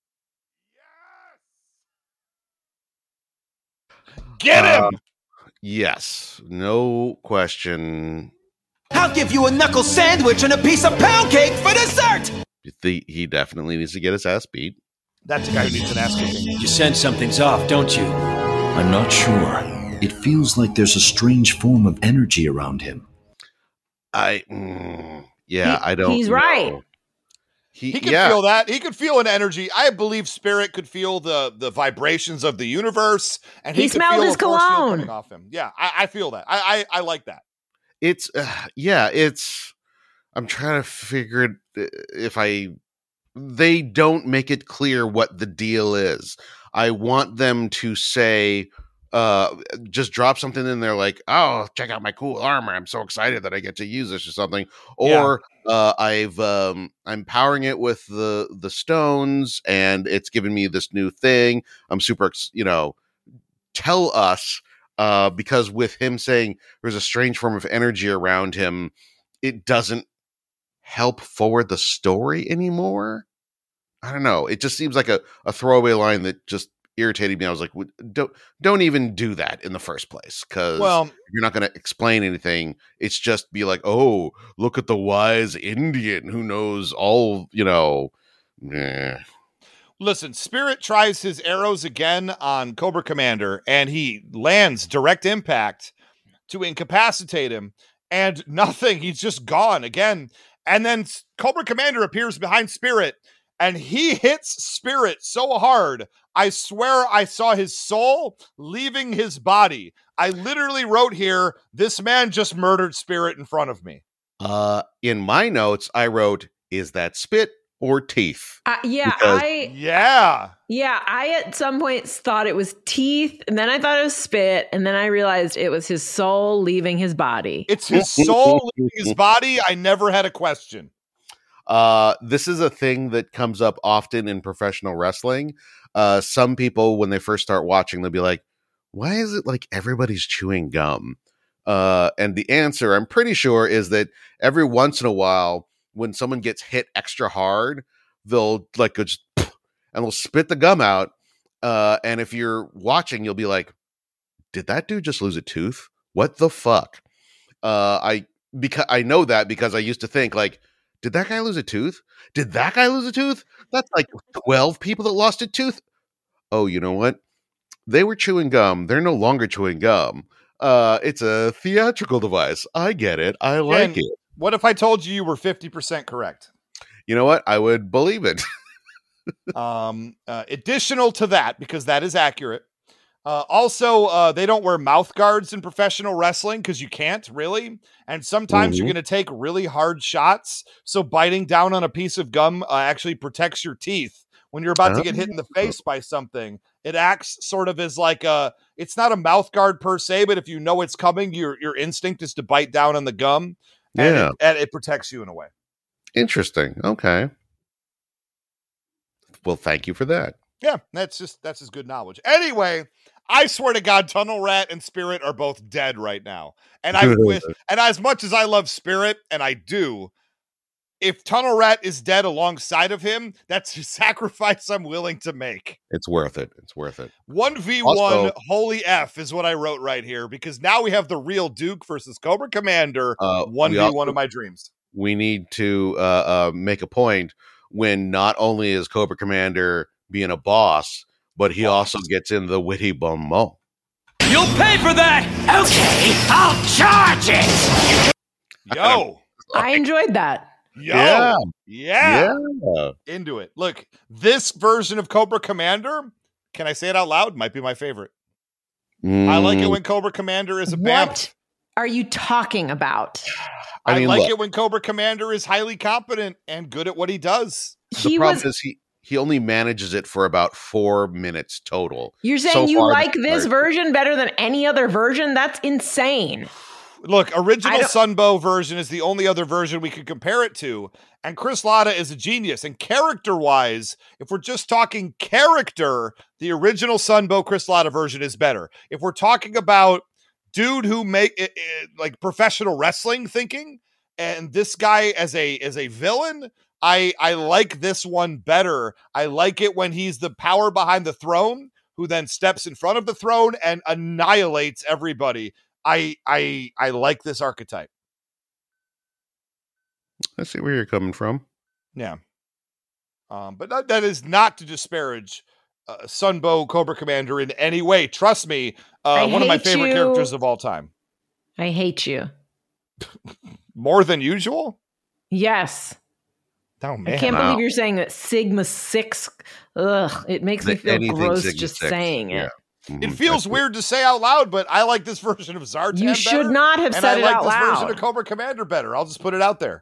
yes! Get him! Yes. No question. I'll give you a knuckle sandwich and a piece of pound cake for dessert! He definitely needs to get his ass beat. That's the guy who needs an ass kicking. You sense something's off, don't you? I'm not sure. It feels like there's a strange form of energy around him. I don't He's know. right. He could feel that. He could feel an energy. I believe Spirit could feel the vibrations of the universe, and he could smelled feel his a force field cologne coming off him. Yeah, I feel that. I like that. It's I'm trying to figure if they don't make it clear what the deal is. I want them to say, just drop something in there like, oh, check out my cool armor. I'm so excited that I get to use this or something. Or I'm powering it with the stones and it's giving me this new thing. I'm super, tell us, because with him saying there's a strange form of energy around him, it doesn't help forward the story anymore. I don't know. It just seems like a throwaway line that just irritated me. I was like, don't even do that in the first place, because you're not going to explain anything. It's just be like, oh, look at the wise Indian who knows all, Listen, Spirit tries his arrows again on Cobra Commander, and he lands direct impact to incapacitate him, and nothing. He's just gone again. And then Cobra Commander appears behind Spirit, and he hits Spirit so hard, I swear I saw his soul leaving his body. I literally wrote here, this man just murdered Spirit in front of me. In my notes, I wrote, is that spit or teeth? I at some point thought it was teeth, and then I thought it was spit, and then I realized it was his soul leaving his body. It's his soul leaving his body. I never had a question. This is a thing that comes up often in professional wrestling. Some people, when they first start watching, they'll be like, why is it like everybody's chewing gum? And the answer, I'm pretty sure, is that every once in a while, when someone gets hit extra hard, they'll like go just and they'll spit the gum out. And if you're watching, you'll be like, did that dude just lose a tooth? What the fuck? I know that because I used to think like, did that guy lose a tooth? Did that guy lose a tooth? That's like 12 people that lost a tooth. Oh, you know what? They were chewing gum. They're no longer chewing gum. It's a theatrical device. I get it. I like it. What if I told you were 50% correct? You know what? I would believe it. Additional to that, because that is accurate. Also, they don't wear mouth guards in professional wrestling because you can't really. And sometimes you're going to take really hard shots. So biting down on a piece of gum actually protects your teeth. When you're about to get hit in the face by something, it acts sort of as like it's not a mouth guard per se, but if you know it's coming, your instinct is to bite down on the gum. And it protects you in a way. Interesting. Okay. Well, thank you for that. Yeah, that's as good knowledge. Anyway, I swear to God, Tunnel Rat and Spirit are both dead right now. And and as much as I love Spirit, and I do, if Tunnel Rat is dead alongside of him, that's a sacrifice I'm willing to make. It's worth it. It's worth it. 1v1, also, holy F is what I wrote right here, because now we have the real Duke versus Cobra Commander, 1v1 of my dreams. We need to make a point when not only is Cobra Commander being a boss, but he also gets in the witty bon mot. You'll pay for that! Okay, I'll charge it! Yo! I enjoyed that. Yo, yeah. Into it. Look, this version of Cobra Commander, can I say it out loud? Might be my favorite. I like it when Cobra Commander is a BAMF. What are you talking about? I like it when Cobra Commander is highly competent and good at what he does. The problem is he only manages it for about 4 minutes total. You're saying you like this version better than any other version? That's insane. Look, original Sunbow version is the only other version we could compare it to. And Chris Latta is a genius. And character-wise, if we're just talking character, the original Sunbow Chris Latta version is better. If we're talking about dude who make it, like professional wrestling thinking, and this guy as a villain, I like this one better. I like it when he's the power behind the throne, who then steps in front of the throne and annihilates everybody. I like this archetype. I see where you're coming from. Yeah. But that is not to disparage Sunbow Cobra Commander in any way. Trust me, one of my favorite characters of all time. I hate you. More than usual? Yes. Oh, man. I can't believe you're saying that Sigma 6. Ugh, it makes me feel gross Sigma just 6, saying it. It feels weird to say out loud, but I like this version of Zartan You should better, not have said it out loud. And I like this version loud. of Cobra Commander better. I'll just put it out there.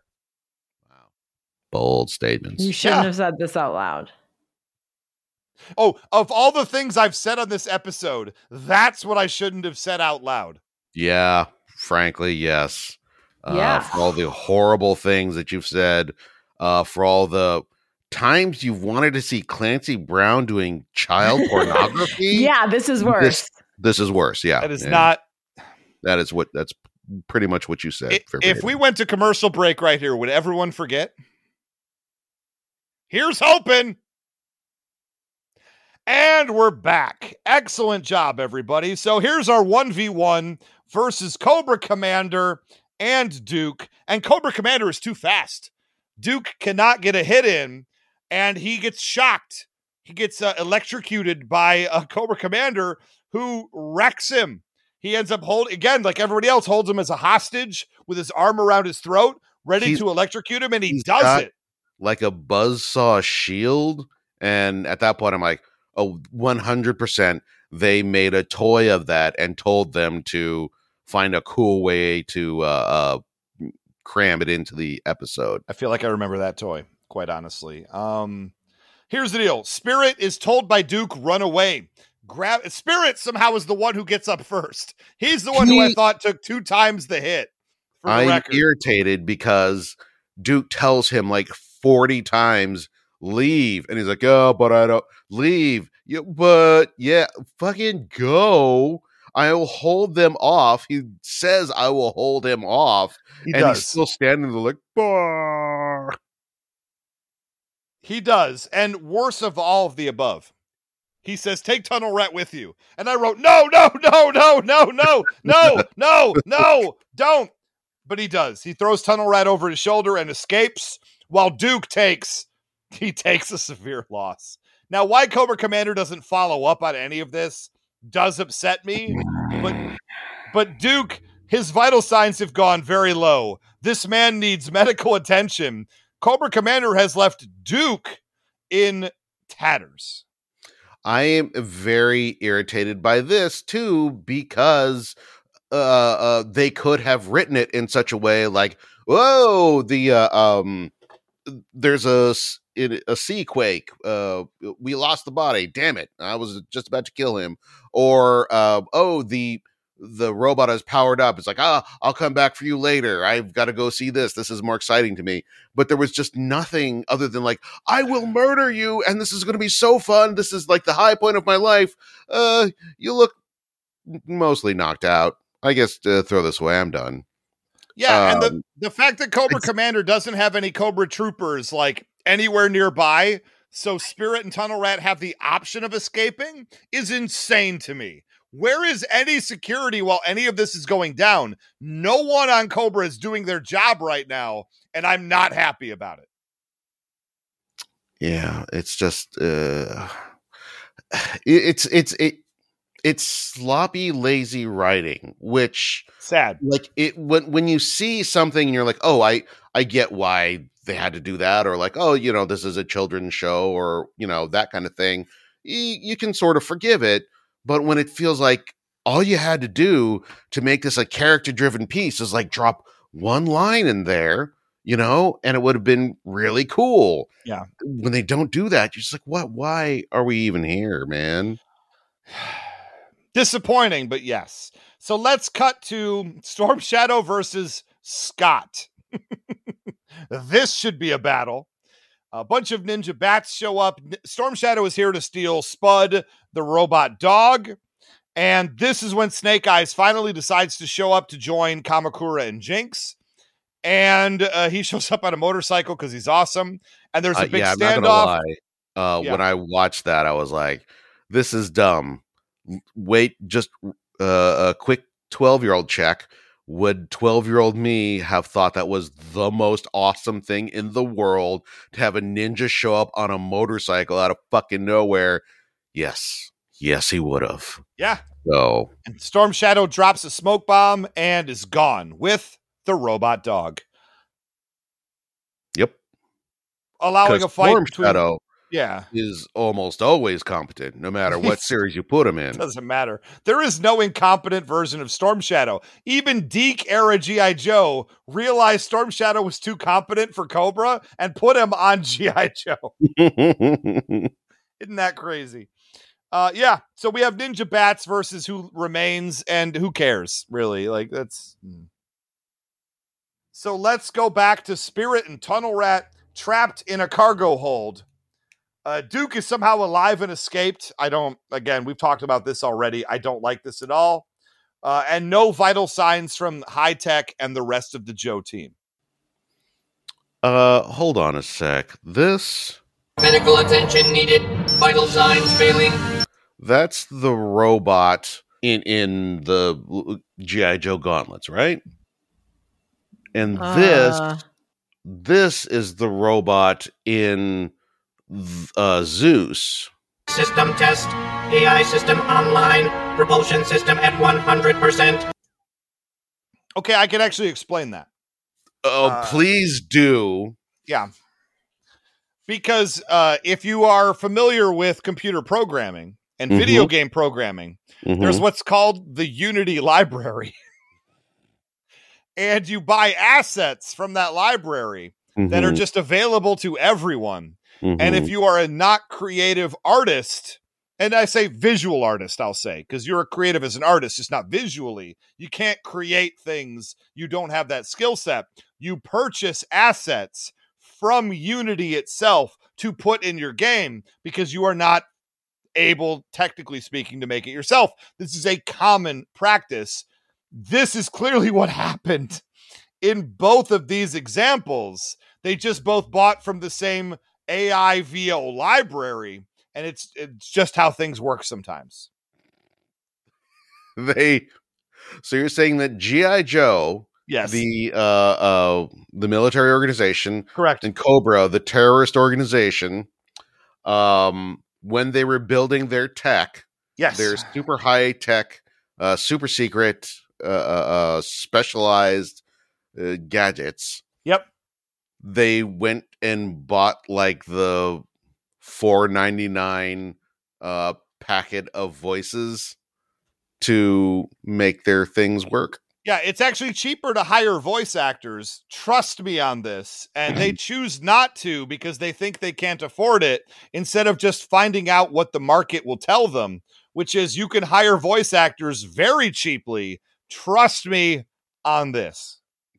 Bold statements. You shouldn't have said this out loud. Oh, of all the things I've said on this episode, that's what I shouldn't have said out loud. Yeah, frankly, yes. Yeah. For all the horrible things that you've said, for all the times you've wanted to see Clancy Brown doing child pornography. Yeah, this is worse. This is worse. Yeah, that is not. That's pretty much what you said. If we went to commercial break right here, would everyone forget? Here's hoping. And we're back. Excellent job, everybody. So here's our 1v1 versus Cobra Commander and Duke. And Cobra Commander is too fast. Duke cannot get a hit in, and he gets shocked. He gets electrocuted by Cobra Commander, who wrecks him. He ends up again, like everybody else, holds him as a hostage with his arm around his throat, ready to electrocute him, and he does it. Like a buzzsaw shield. And at that point, I'm like, oh, 100%. They made a toy of that and told them to find a cool way to cram it into the episode. I feel like I remember that toy, quite honestly. Here's the deal. Spirit is told by Duke, run away. Spirit somehow is the one who gets up first. He's the one who I thought took 2 times the hit. I'm irritated because Duke tells him like 40 times, leave. And he's like, oh, but I don't leave. Fucking go. I will hold them off. He says I will hold him off. He's still standing there like, bah. He does. And worst of all of the above, he says, take Tunnel Rat with you. And I wrote, no, don't. But he does. He throws Tunnel Rat over his shoulder and escapes, while Duke takes a severe loss. Now, why Cobra Commander doesn't follow up on any of this does upset me. But Duke, his vital signs have gone very low. This man needs medical attention. Cobra Commander has left Duke in tatters. I am very irritated by this too, because they could have written it in such a way like, whoa, there's a sea quake. We lost the body. Damn it. I was just about to kill him. Or, the robot is powered up. It's like, I'll come back for you later. I've got to go see this. This is more exciting to me. But there was just nothing other than like, I will murder you. And this is going to be so fun. This is like the high point of my life. You look mostly knocked out. I guess throw this away. I'm done. Yeah. And the fact that Cobra Commander doesn't have any Cobra troopers like anywhere nearby, so Spirit and Tunnel Rat have the option of escaping, is insane to me. Where is any security while any of this is going down? No one on Cobra is doing their job right now, and I'm not happy about it. Yeah, it's just it's sloppy, lazy writing, which sad. Like it when you see something and you're like, oh, I get why they had to do that, or like, oh, this is a children's show, or that kind of thing. You can sort of forgive it. But when it feels like all you had to do to make this a character-driven piece is like drop one line in there, and it would have been really cool. Yeah. When they don't do that, you're just like, what? Why are we even here, man? Disappointing, but yes. So let's cut to Storm Shadow versus Scott. This should be a battle. A bunch of ninja bats show up. Storm Shadow is here to steal Spud, the robot dog. And this is when Snake Eyes finally decides to show up to join Kamakura and Jinx. And he shows up on a motorcycle because he's awesome. And there's a big standoff. I'm not gonna lie. When I watched that, I was like, this is dumb. Wait, just a quick 12-year-old check. Would 12-year-old me have thought that was the most awesome thing in the world to have a ninja show up on a motorcycle out of fucking nowhere? Yes, he would have. Yeah. So, and Storm Shadow drops a smoke bomb and is gone with the robot dog. Yep. Allowing a fight Storm between Shadow Yeah. is almost always competent, no matter what series you put him in. Doesn't matter. There is no incompetent version of Storm Shadow. Even Deke era G.I. Joe realized Storm Shadow was too competent for Cobra and put him on G.I. Joe. Isn't that crazy? Yeah. So we have Ninja Bats versus who remains, and who cares, really? Like, that's... So let's go back to Spirit and Tunnel Rat trapped in a cargo hold. Duke is somehow alive and escaped. Again, we've talked about this already. I don't like this at all. And no vital signs from High Tech and the rest of the Joe team. Hold on a sec. This... Medical attention needed. Vital signs failing. That's the robot in the G.I. Joe gauntlets, right? And this is the robot in Zeus. System test. AI system online. Propulsion system at 100%. Okay, I can actually explain that. Oh, please do. Yeah. Because if you are familiar with computer programming and video game programming, there's what's called the Unity library. And you buy assets from that library that are just available to everyone. And if you are a not creative artist, and I say visual artist, I'll say, because you're a creative as an artist, just not visually. You can't create things. You don't have that skill set. You purchase assets from Unity itself to put in your game because you are not able, technically speaking, to make it yourself. This is a common practice. This is clearly what happened in both of these examples. They just both bought from the same AI VO library, and it's just how things work sometimes. So you're saying that G.I. Joe, yes, the military organization, correct, and Cobra, the terrorist organization, when they were building their tech, yes, their super high tech, super secret, specialized gadgets. Yep. They went and bought like the $4.99 packet of voices to make their things work. Yeah, it's actually cheaper to hire voice actors. Trust me on this. And they choose not to because they think they can't afford it, instead of just finding out what the market will tell them, which is you can hire voice actors very cheaply. Trust me on this.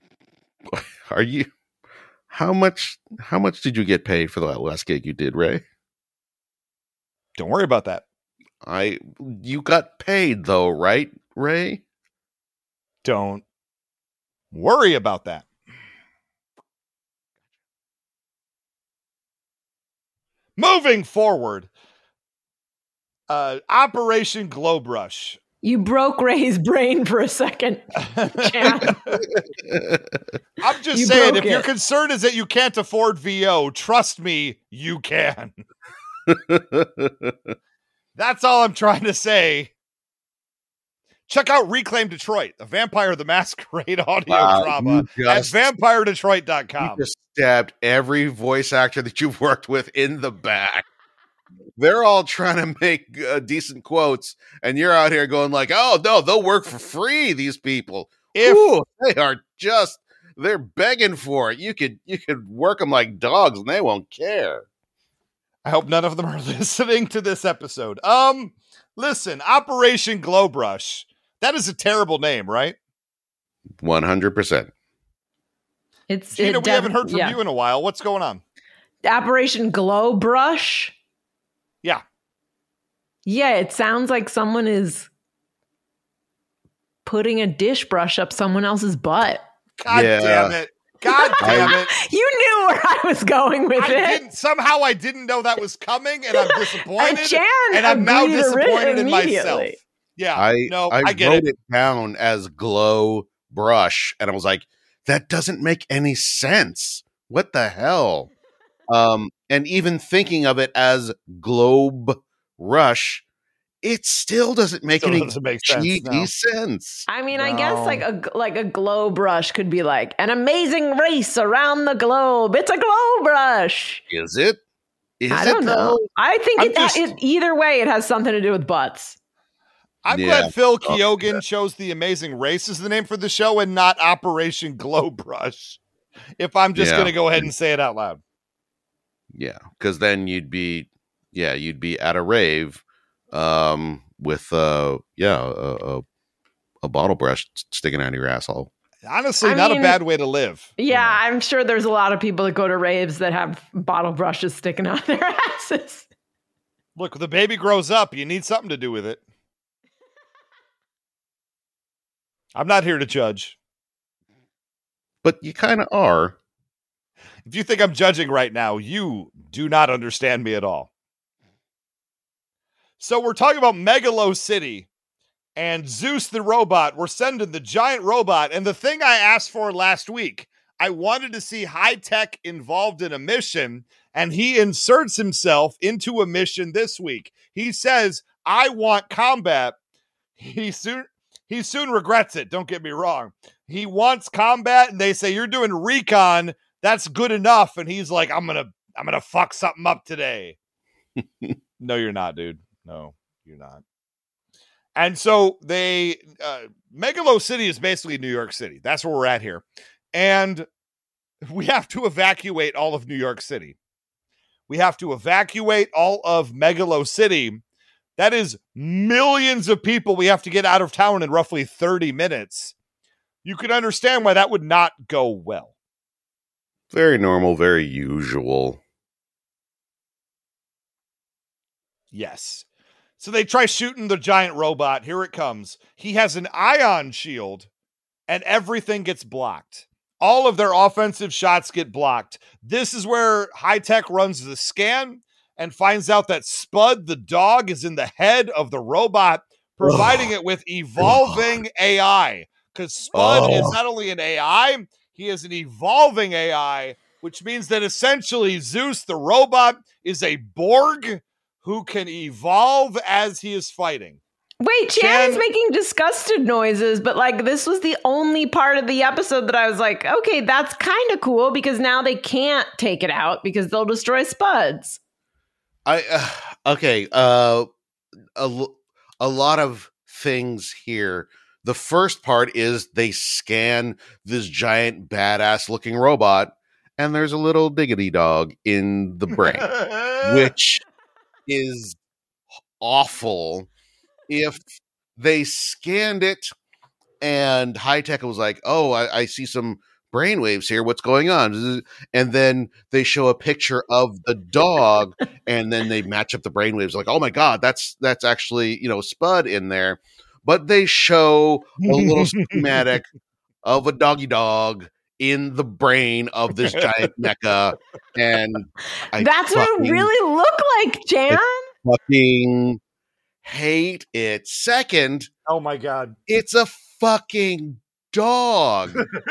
How much did you get paid for the last gig you did, Ray? Don't worry about that. You got paid though, right, Ray? Don't worry about that. Moving forward, Operation Globe Rush. You broke Ray's brain for a second. I'm just saying, if your it. concern is that you can't afford VO, trust me, you can. That's all I'm trying to say. Check out Reclaim Detroit, a Vampire the Masquerade audio drama at vampiredetroit.com. You just stabbed every voice actor that you've worked with in the back. They're all trying to make decent quotes, and you're out here going like, oh, no, they'll work for free, these people. They're begging for it. You could work them like dogs, and they won't care. I hope none of them are listening to this episode. Listen, Operation Globe Rush. That is a terrible name, right? 100%. Gina, we haven't heard from you in a while. What's going on? Operation Globe Rush? Yeah. Yeah, it sounds like someone is putting a dish brush up someone else's butt. God damn it. God damn it. You knew where I was going with it. Somehow I didn't know that was coming, and I'm disappointed. And I'm now disappointed in myself. Yeah, I get wrote it down as glow brush, and I was like, that doesn't make any sense. What the hell? And even thinking of it as globe rush, it still doesn't make any sense. I mean, I guess like a globe rush could be like an amazing race around the globe. It's a globe rush. Is it? I don't know. I think it either way, it has something to do with butts. I'm glad Phil Keoghan chose The Amazing Race as the name for the show and not Operation Globe Rush. If I'm just going to go ahead and say it out loud. Yeah, because then you'd be at a rave with a bottle brush sticking out of your asshole. Honestly, not a bad way to live. Yeah, I'm sure there's a lot of people that go to raves that have bottle brushes sticking out their asses. Look, the baby grows up. You need something to do with it. I'm not here to judge. But you kind of are. If you think I'm judging right now, you do not understand me at all. So we're talking about Megalo City and Zeus the robot. We're sending the giant robot. And the thing I asked for last week, I wanted to see High Tech involved in a mission, and he inserts himself into a mission this week. He says, I want combat. He soon regrets it. Don't get me wrong. He wants combat, and they say, you're doing recon. That's good enough. And he's like, I'm going to fuck something up today. No, you're not, dude. No, you're not. And so Megalo City is basically New York City. That's where we're at here. And we have to evacuate all of New York City. We have to evacuate all of Megalo City. That is millions of people we have to get out of town in roughly 30 minutes. You can understand why that would not go well. Very normal, very usual. Yes. So they try shooting the giant robot. Here it comes. He has an ion shield, and everything gets blocked. All of their offensive shots get blocked. This is where High Tech runs the scan and finds out that Spud, the dog, is in the head of the robot, providing it with evolving AI. Because Spud is not only an AI, he is an evolving AI, which means that essentially Zeus, the robot, is a Borg who can evolve as he is fighting. Wait, Chan is making disgusted noises, but like this was the only part of the episode that I was like, okay, that's kind of cool because now they can't take it out because they'll destroy Spuds. Okay. A lot of things here. The first part is they scan this giant badass looking robot, and there's a little diggity dog in the brain, which is awful. If they scanned it and High Tech was like, oh, I see some brainwaves here. What's going on? And then they show a picture of the dog and then they match up the brainwaves like, oh my God, that's actually, Spud in there. But they show a little schematic of a doggy dog in the brain of this giant mecha. And that's what it really looked like, Jan. Fucking hate it. Second, oh my God, it's a fucking dog.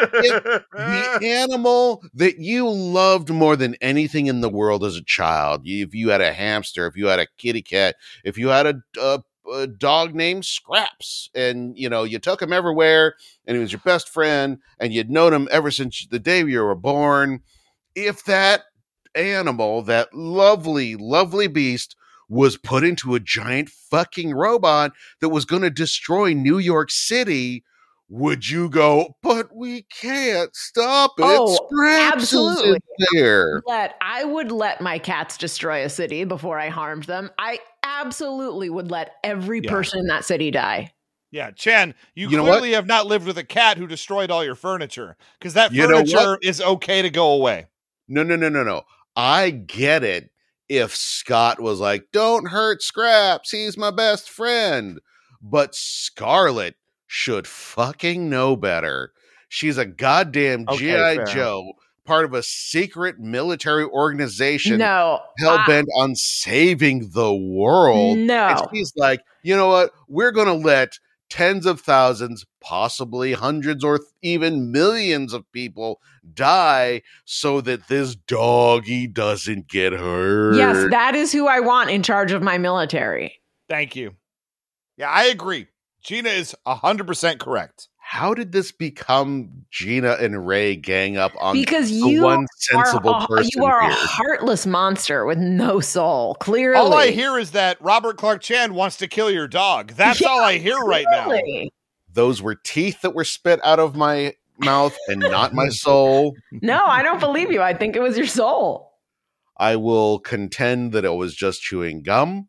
The animal that you loved more than anything in the world as a child. If you had a hamster, if you had a kitty cat, if you had a dog named Scraps, and you took him everywhere, and he was your best friend, and you'd known him ever since the day you were born. If that animal, that lovely, lovely beast, was put into a giant fucking robot that was going to destroy New York City, would you go, but we can't stop it? Oh, Scraps absolutely. Is there. I would let my cats destroy a city before I harmed them. I absolutely would let every person in that city die. Yeah, Chan, you clearly have not lived with a cat who destroyed all your furniture, because that furniture is okay to go away. No. I get it. If Scott was like, don't hurt Scraps, he's my best friend. But Scarlet should fucking know better. She's a goddamn G.I. Joe, part of a secret military organization hell-bent on saving the world. No. And she's like, you know what? We're going to let tens of thousands, possibly hundreds or even millions of people die so that this doggy doesn't get hurt. Yes, that is who I want in charge of my military. Thank you. Yeah, I agree. Gina is 100% correct. How did this become Gina and Ray gang up on because the one sensible person? You are here? a heartless monster with no soul. Clearly, all I hear is that Robert Clark Chan wants to kill your dog. That's all I hear right now. Those were teeth that were spit out of my mouth and not my soul. No, I don't believe you. I think it was your soul. I will contend that it was just chewing gum,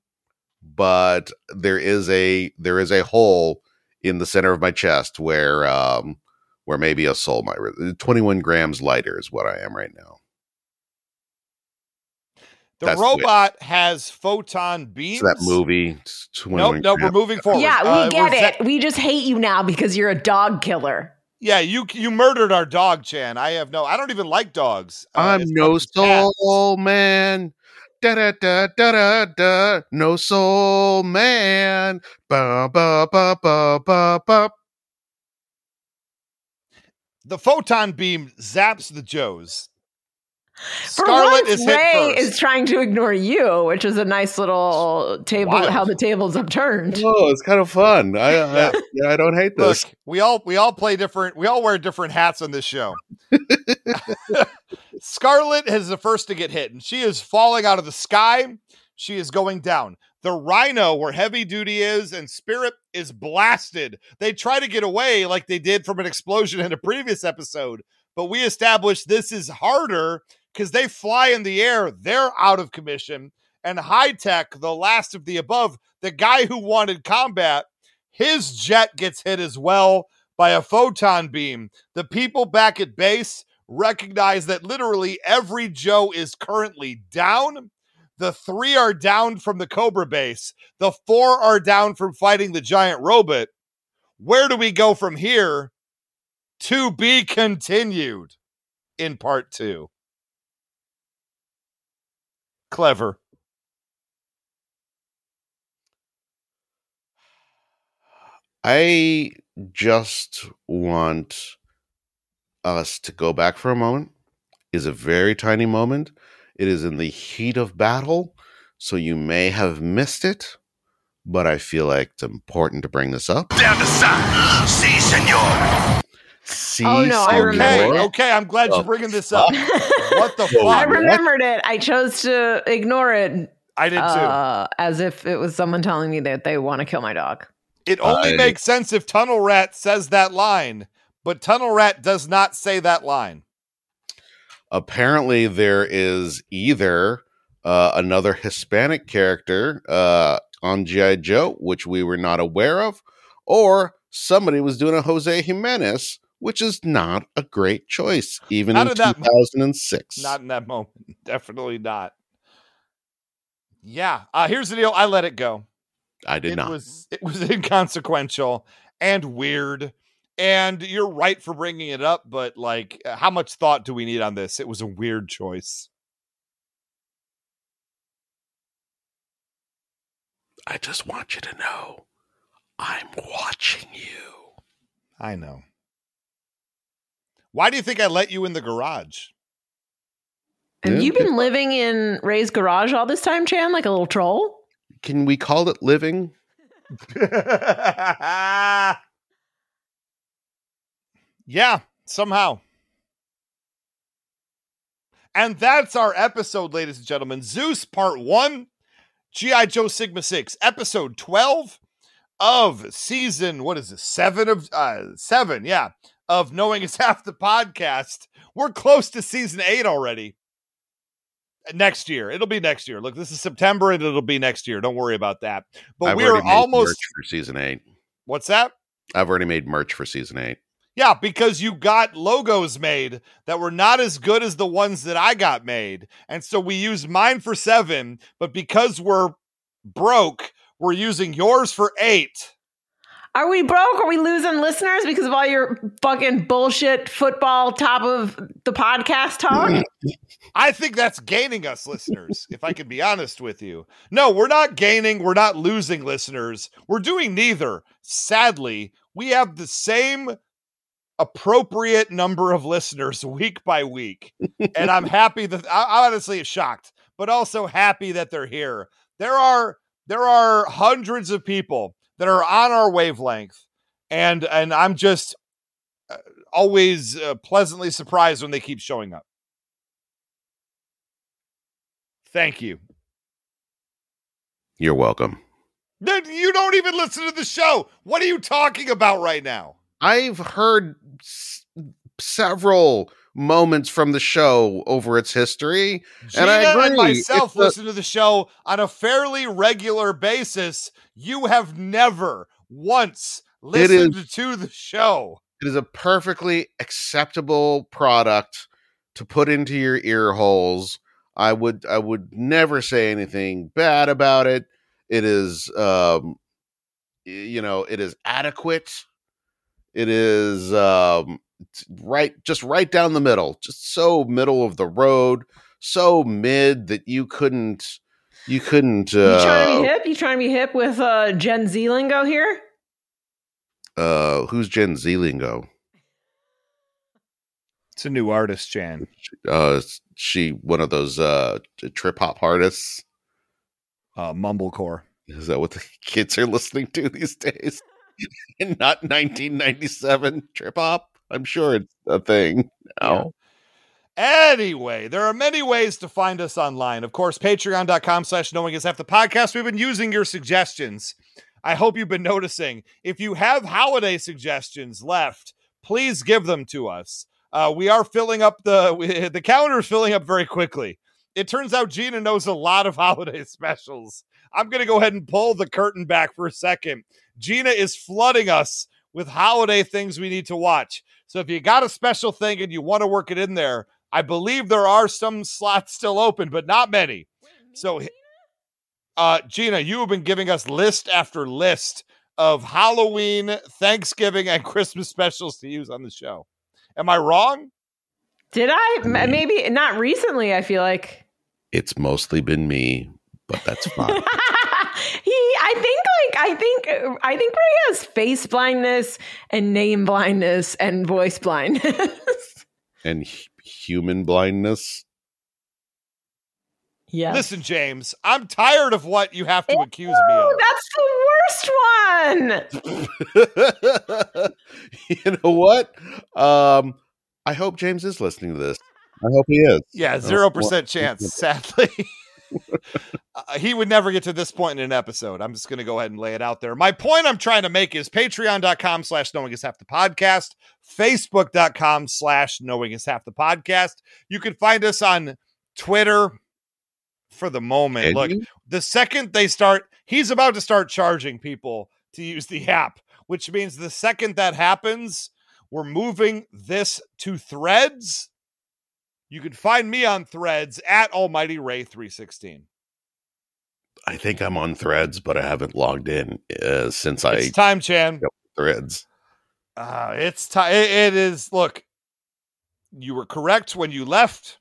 but there is a hole in the center of my chest where maybe a soul might. 21 grams lighter is what I am right now. The robot has photon beams. That movie. Nope, we're moving forward. Yeah, we get it. We just hate you now because you're a dog killer. Yeah, you murdered our dog, Chan. I don't even like dogs. I'm no soul, man. da da da da da da. No soul man. Ba ba ba ba ba ba. The photon beam zaps the Joes. For Scarlet once, is hit Ray first. is trying to ignore you, which is a nice little table. Wild. How the table's upturned. Oh, it's kind of fun. I don't hate this. Look, we all play different. We all wear different hats on this show. Scarlet is the first to get hit, and she is falling out of the sky. She is going down. The Rhino, where Heavy Duty is, and Spirit is blasted. They try to get away like they did from an explosion in a previous episode, but we established this is harder because they fly in the air. They're out of commission. And High Tech, the last of the above, the guy who wanted combat, his jet gets hit as well by a photon beam. The people back at base recognize that literally every Joe is currently down. The 3 are down from the Cobra base. The 4 are down from fighting the giant robot. Where do we go from here? To be continued in part 2. Clever. I just want us to go back for a moment. It's a very tiny moment. It is in the heat of battle, so you may have missed it, but I feel like it's important to bring this up. Down the side. Si, senor. Si, Oh, no, I senor. remember. Okay, I'm glad you're bringing this up. What the fuck? I remembered it. I chose to ignore it. I did too. As if it was someone telling me that they want to kill my dog. It only makes sense if Tunnel Rat says that line, but Tunnel Rat does not say that line. Apparently, there is either another Hispanic character on G.I. Joe, which we were not aware of, or somebody was doing a Jose Jimenez, which is not a great choice, even in 2006. Not in that moment. Definitely not. Yeah. Here's the deal. I let it go. I did not. It was inconsequential and weird. And you're right for bringing it up, but like, how much thought do we need on this? It was a weird choice. I just want you to know I'm watching you. I know. Why do you think I let you in the garage? Have you been living in Ray's garage all this time, Chan, like a little troll? Can we call it living? Yeah, somehow. And that's our episode, ladies and gentlemen. Zeus Part 1, G.I. Joe Sigma 6, Episode 12 of Season, what is this, 7 of Knowing Is Half the Podcast. We're close to Season 8 already. Next year. It'll be next year. Look, this is September and it'll be next year. Don't worry about that. But I've we're already made almost... merch for Season 8. What's that? I've already made merch for Season 8. Yeah, because you got logos made that were not as good as the ones that I got made. And so we used mine for 7, but because we're broke, we're using yours for 8. Are we broke? Are we losing listeners because of all your fucking bullshit football top of the podcast talk? I think that's gaining us listeners, if I can be honest with you. No, we're not gaining. We're not losing listeners. We're doing neither. Sadly, we have the same appropriate number of listeners week by week. And I'm happy that I'm honestly shocked, but also happy that they're here. There are hundreds of people that are on our wavelength. And I'm just always pleasantly surprised when they keep showing up. Thank you. You're welcome. You don't even listen to the show. What are you talking about right now? I've heard several moments from the show over its history. Gina and I agree. and myself listen to the show on a fairly regular basis. You have never once listened to the show. It is a perfectly acceptable product to put into your ear holes. I would never say anything bad about it. It is, it is adequate. It is right down the middle, just so middle of the road, so mid that you couldn't. You trying to be hip? You trying to be hip with Gen Z lingo here? Who's Gen Z lingo? It's a new artist, Jan. She one of those trip hop artists? Mumblecore. Is that what the kids are listening to these days? And not 1997 trip hop? I'm sure it's a thing now. Yeah. Anyway, there are many ways to find us online. Of course, patreon.com/knowingishalf the podcast. We've been using your suggestions. I hope you've been noticing. If you have holiday suggestions left, please give them to us. We are filling up the calendar is filling up very quickly. It turns out Gina knows a lot of holiday specials. I'm going to go ahead and pull the curtain back for a second. Gina is flooding us with holiday things we need to watch. So if you got a special thing and you want to work it in there, I believe there are some slots still open, but not many. So, Gina, you have been giving us list after list of Halloween, Thanksgiving, and Christmas specials to use on the show. Am I wrong? Did I? Maybe not recently, I feel like. It's mostly been me, but that's fine. I think Ray has face blindness and name blindness and voice blindness. And human blindness. Yeah. Listen, James, I'm tired of what you have to accuse me of. That's the worst one. You know what? I hope James is listening to this. I hope he is. Yeah, 0% chance, sadly. He would never get to this point in an episode. I'm just going to go ahead and lay it out there. My point I'm trying to make is patreon.com/knowingishalfthepodcast, facebook.com/knowingishalfthepodcast. You can find us on Twitter for the moment. Look, the second they start, he's about to start charging people to use the app, which means the second that happens, we're moving this to Threads. You can find me on Threads at Almighty Ray 316. I think I'm on Threads, but I haven't logged in since It's time, Chan. Threads. It's time. It is. Look, you were correct when you left.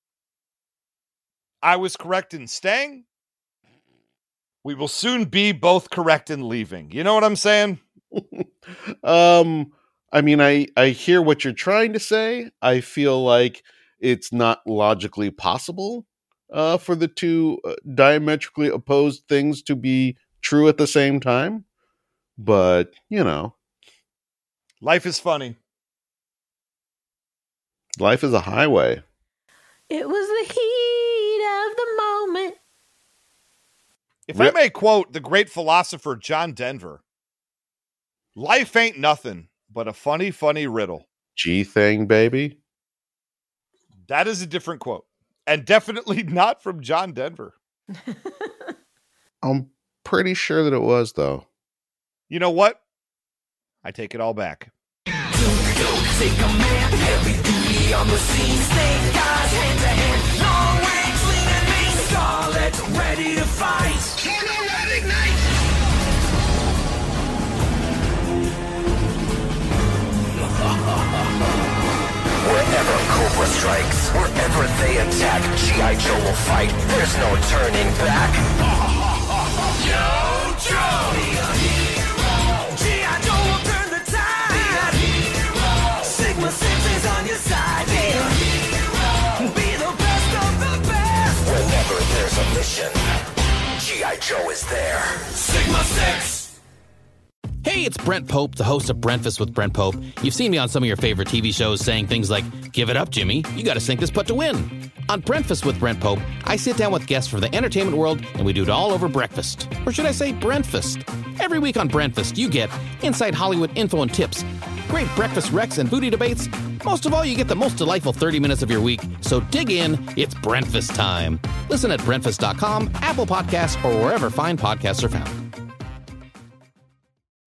I was correct in staying. We will soon be both correct in leaving. You know what I'm saying? I mean, I hear what you're trying to say. I feel like it's not logically possible for the two diametrically opposed things to be true at the same time. But, you know. Life is funny. Life is a highway. It was the heat of the moment. If I may quote the great philosopher John Denver, life ain't nothing but a funny, funny riddle. G thing, baby. That is a different quote. And definitely not from John Denver. I'm pretty sure that it was, though. You know what? I take it all back. Take a man, heavy duty on the scene. Snake eyes, hand to hand, long range, lean and mean. Scarlet, ready to fight. Tornado, red ignite. Wherever Cobra strikes, wherever they attack, G.I. Joe will fight. There's no turning back. Yo, Joe! Be a hero! G.I. Joe will turn the tide. Be a hero! Sigma 6 is on your side. Be a hero! Be the best of the best. Whenever there's a mission, G.I. Joe is there. Sigma 6! Hey, it's Brent Pope, the host of Breakfast with Brent Pope. You've seen me on some of your favorite TV shows saying things like, "Give it up, Jimmy. You got to sink this putt to win." On Breakfast with Brent Pope, I sit down with guests from the entertainment world, and we do it all over breakfast. Or should I say Brentfast? Every week on Brentfast, you get inside Hollywood info and tips, great breakfast recs and booty debates. Most of all, you get the most delightful 30 minutes of your week. So dig in. It's Brentfast time. Listen at Brentfast.com, Apple Podcasts, or wherever fine podcasts are found.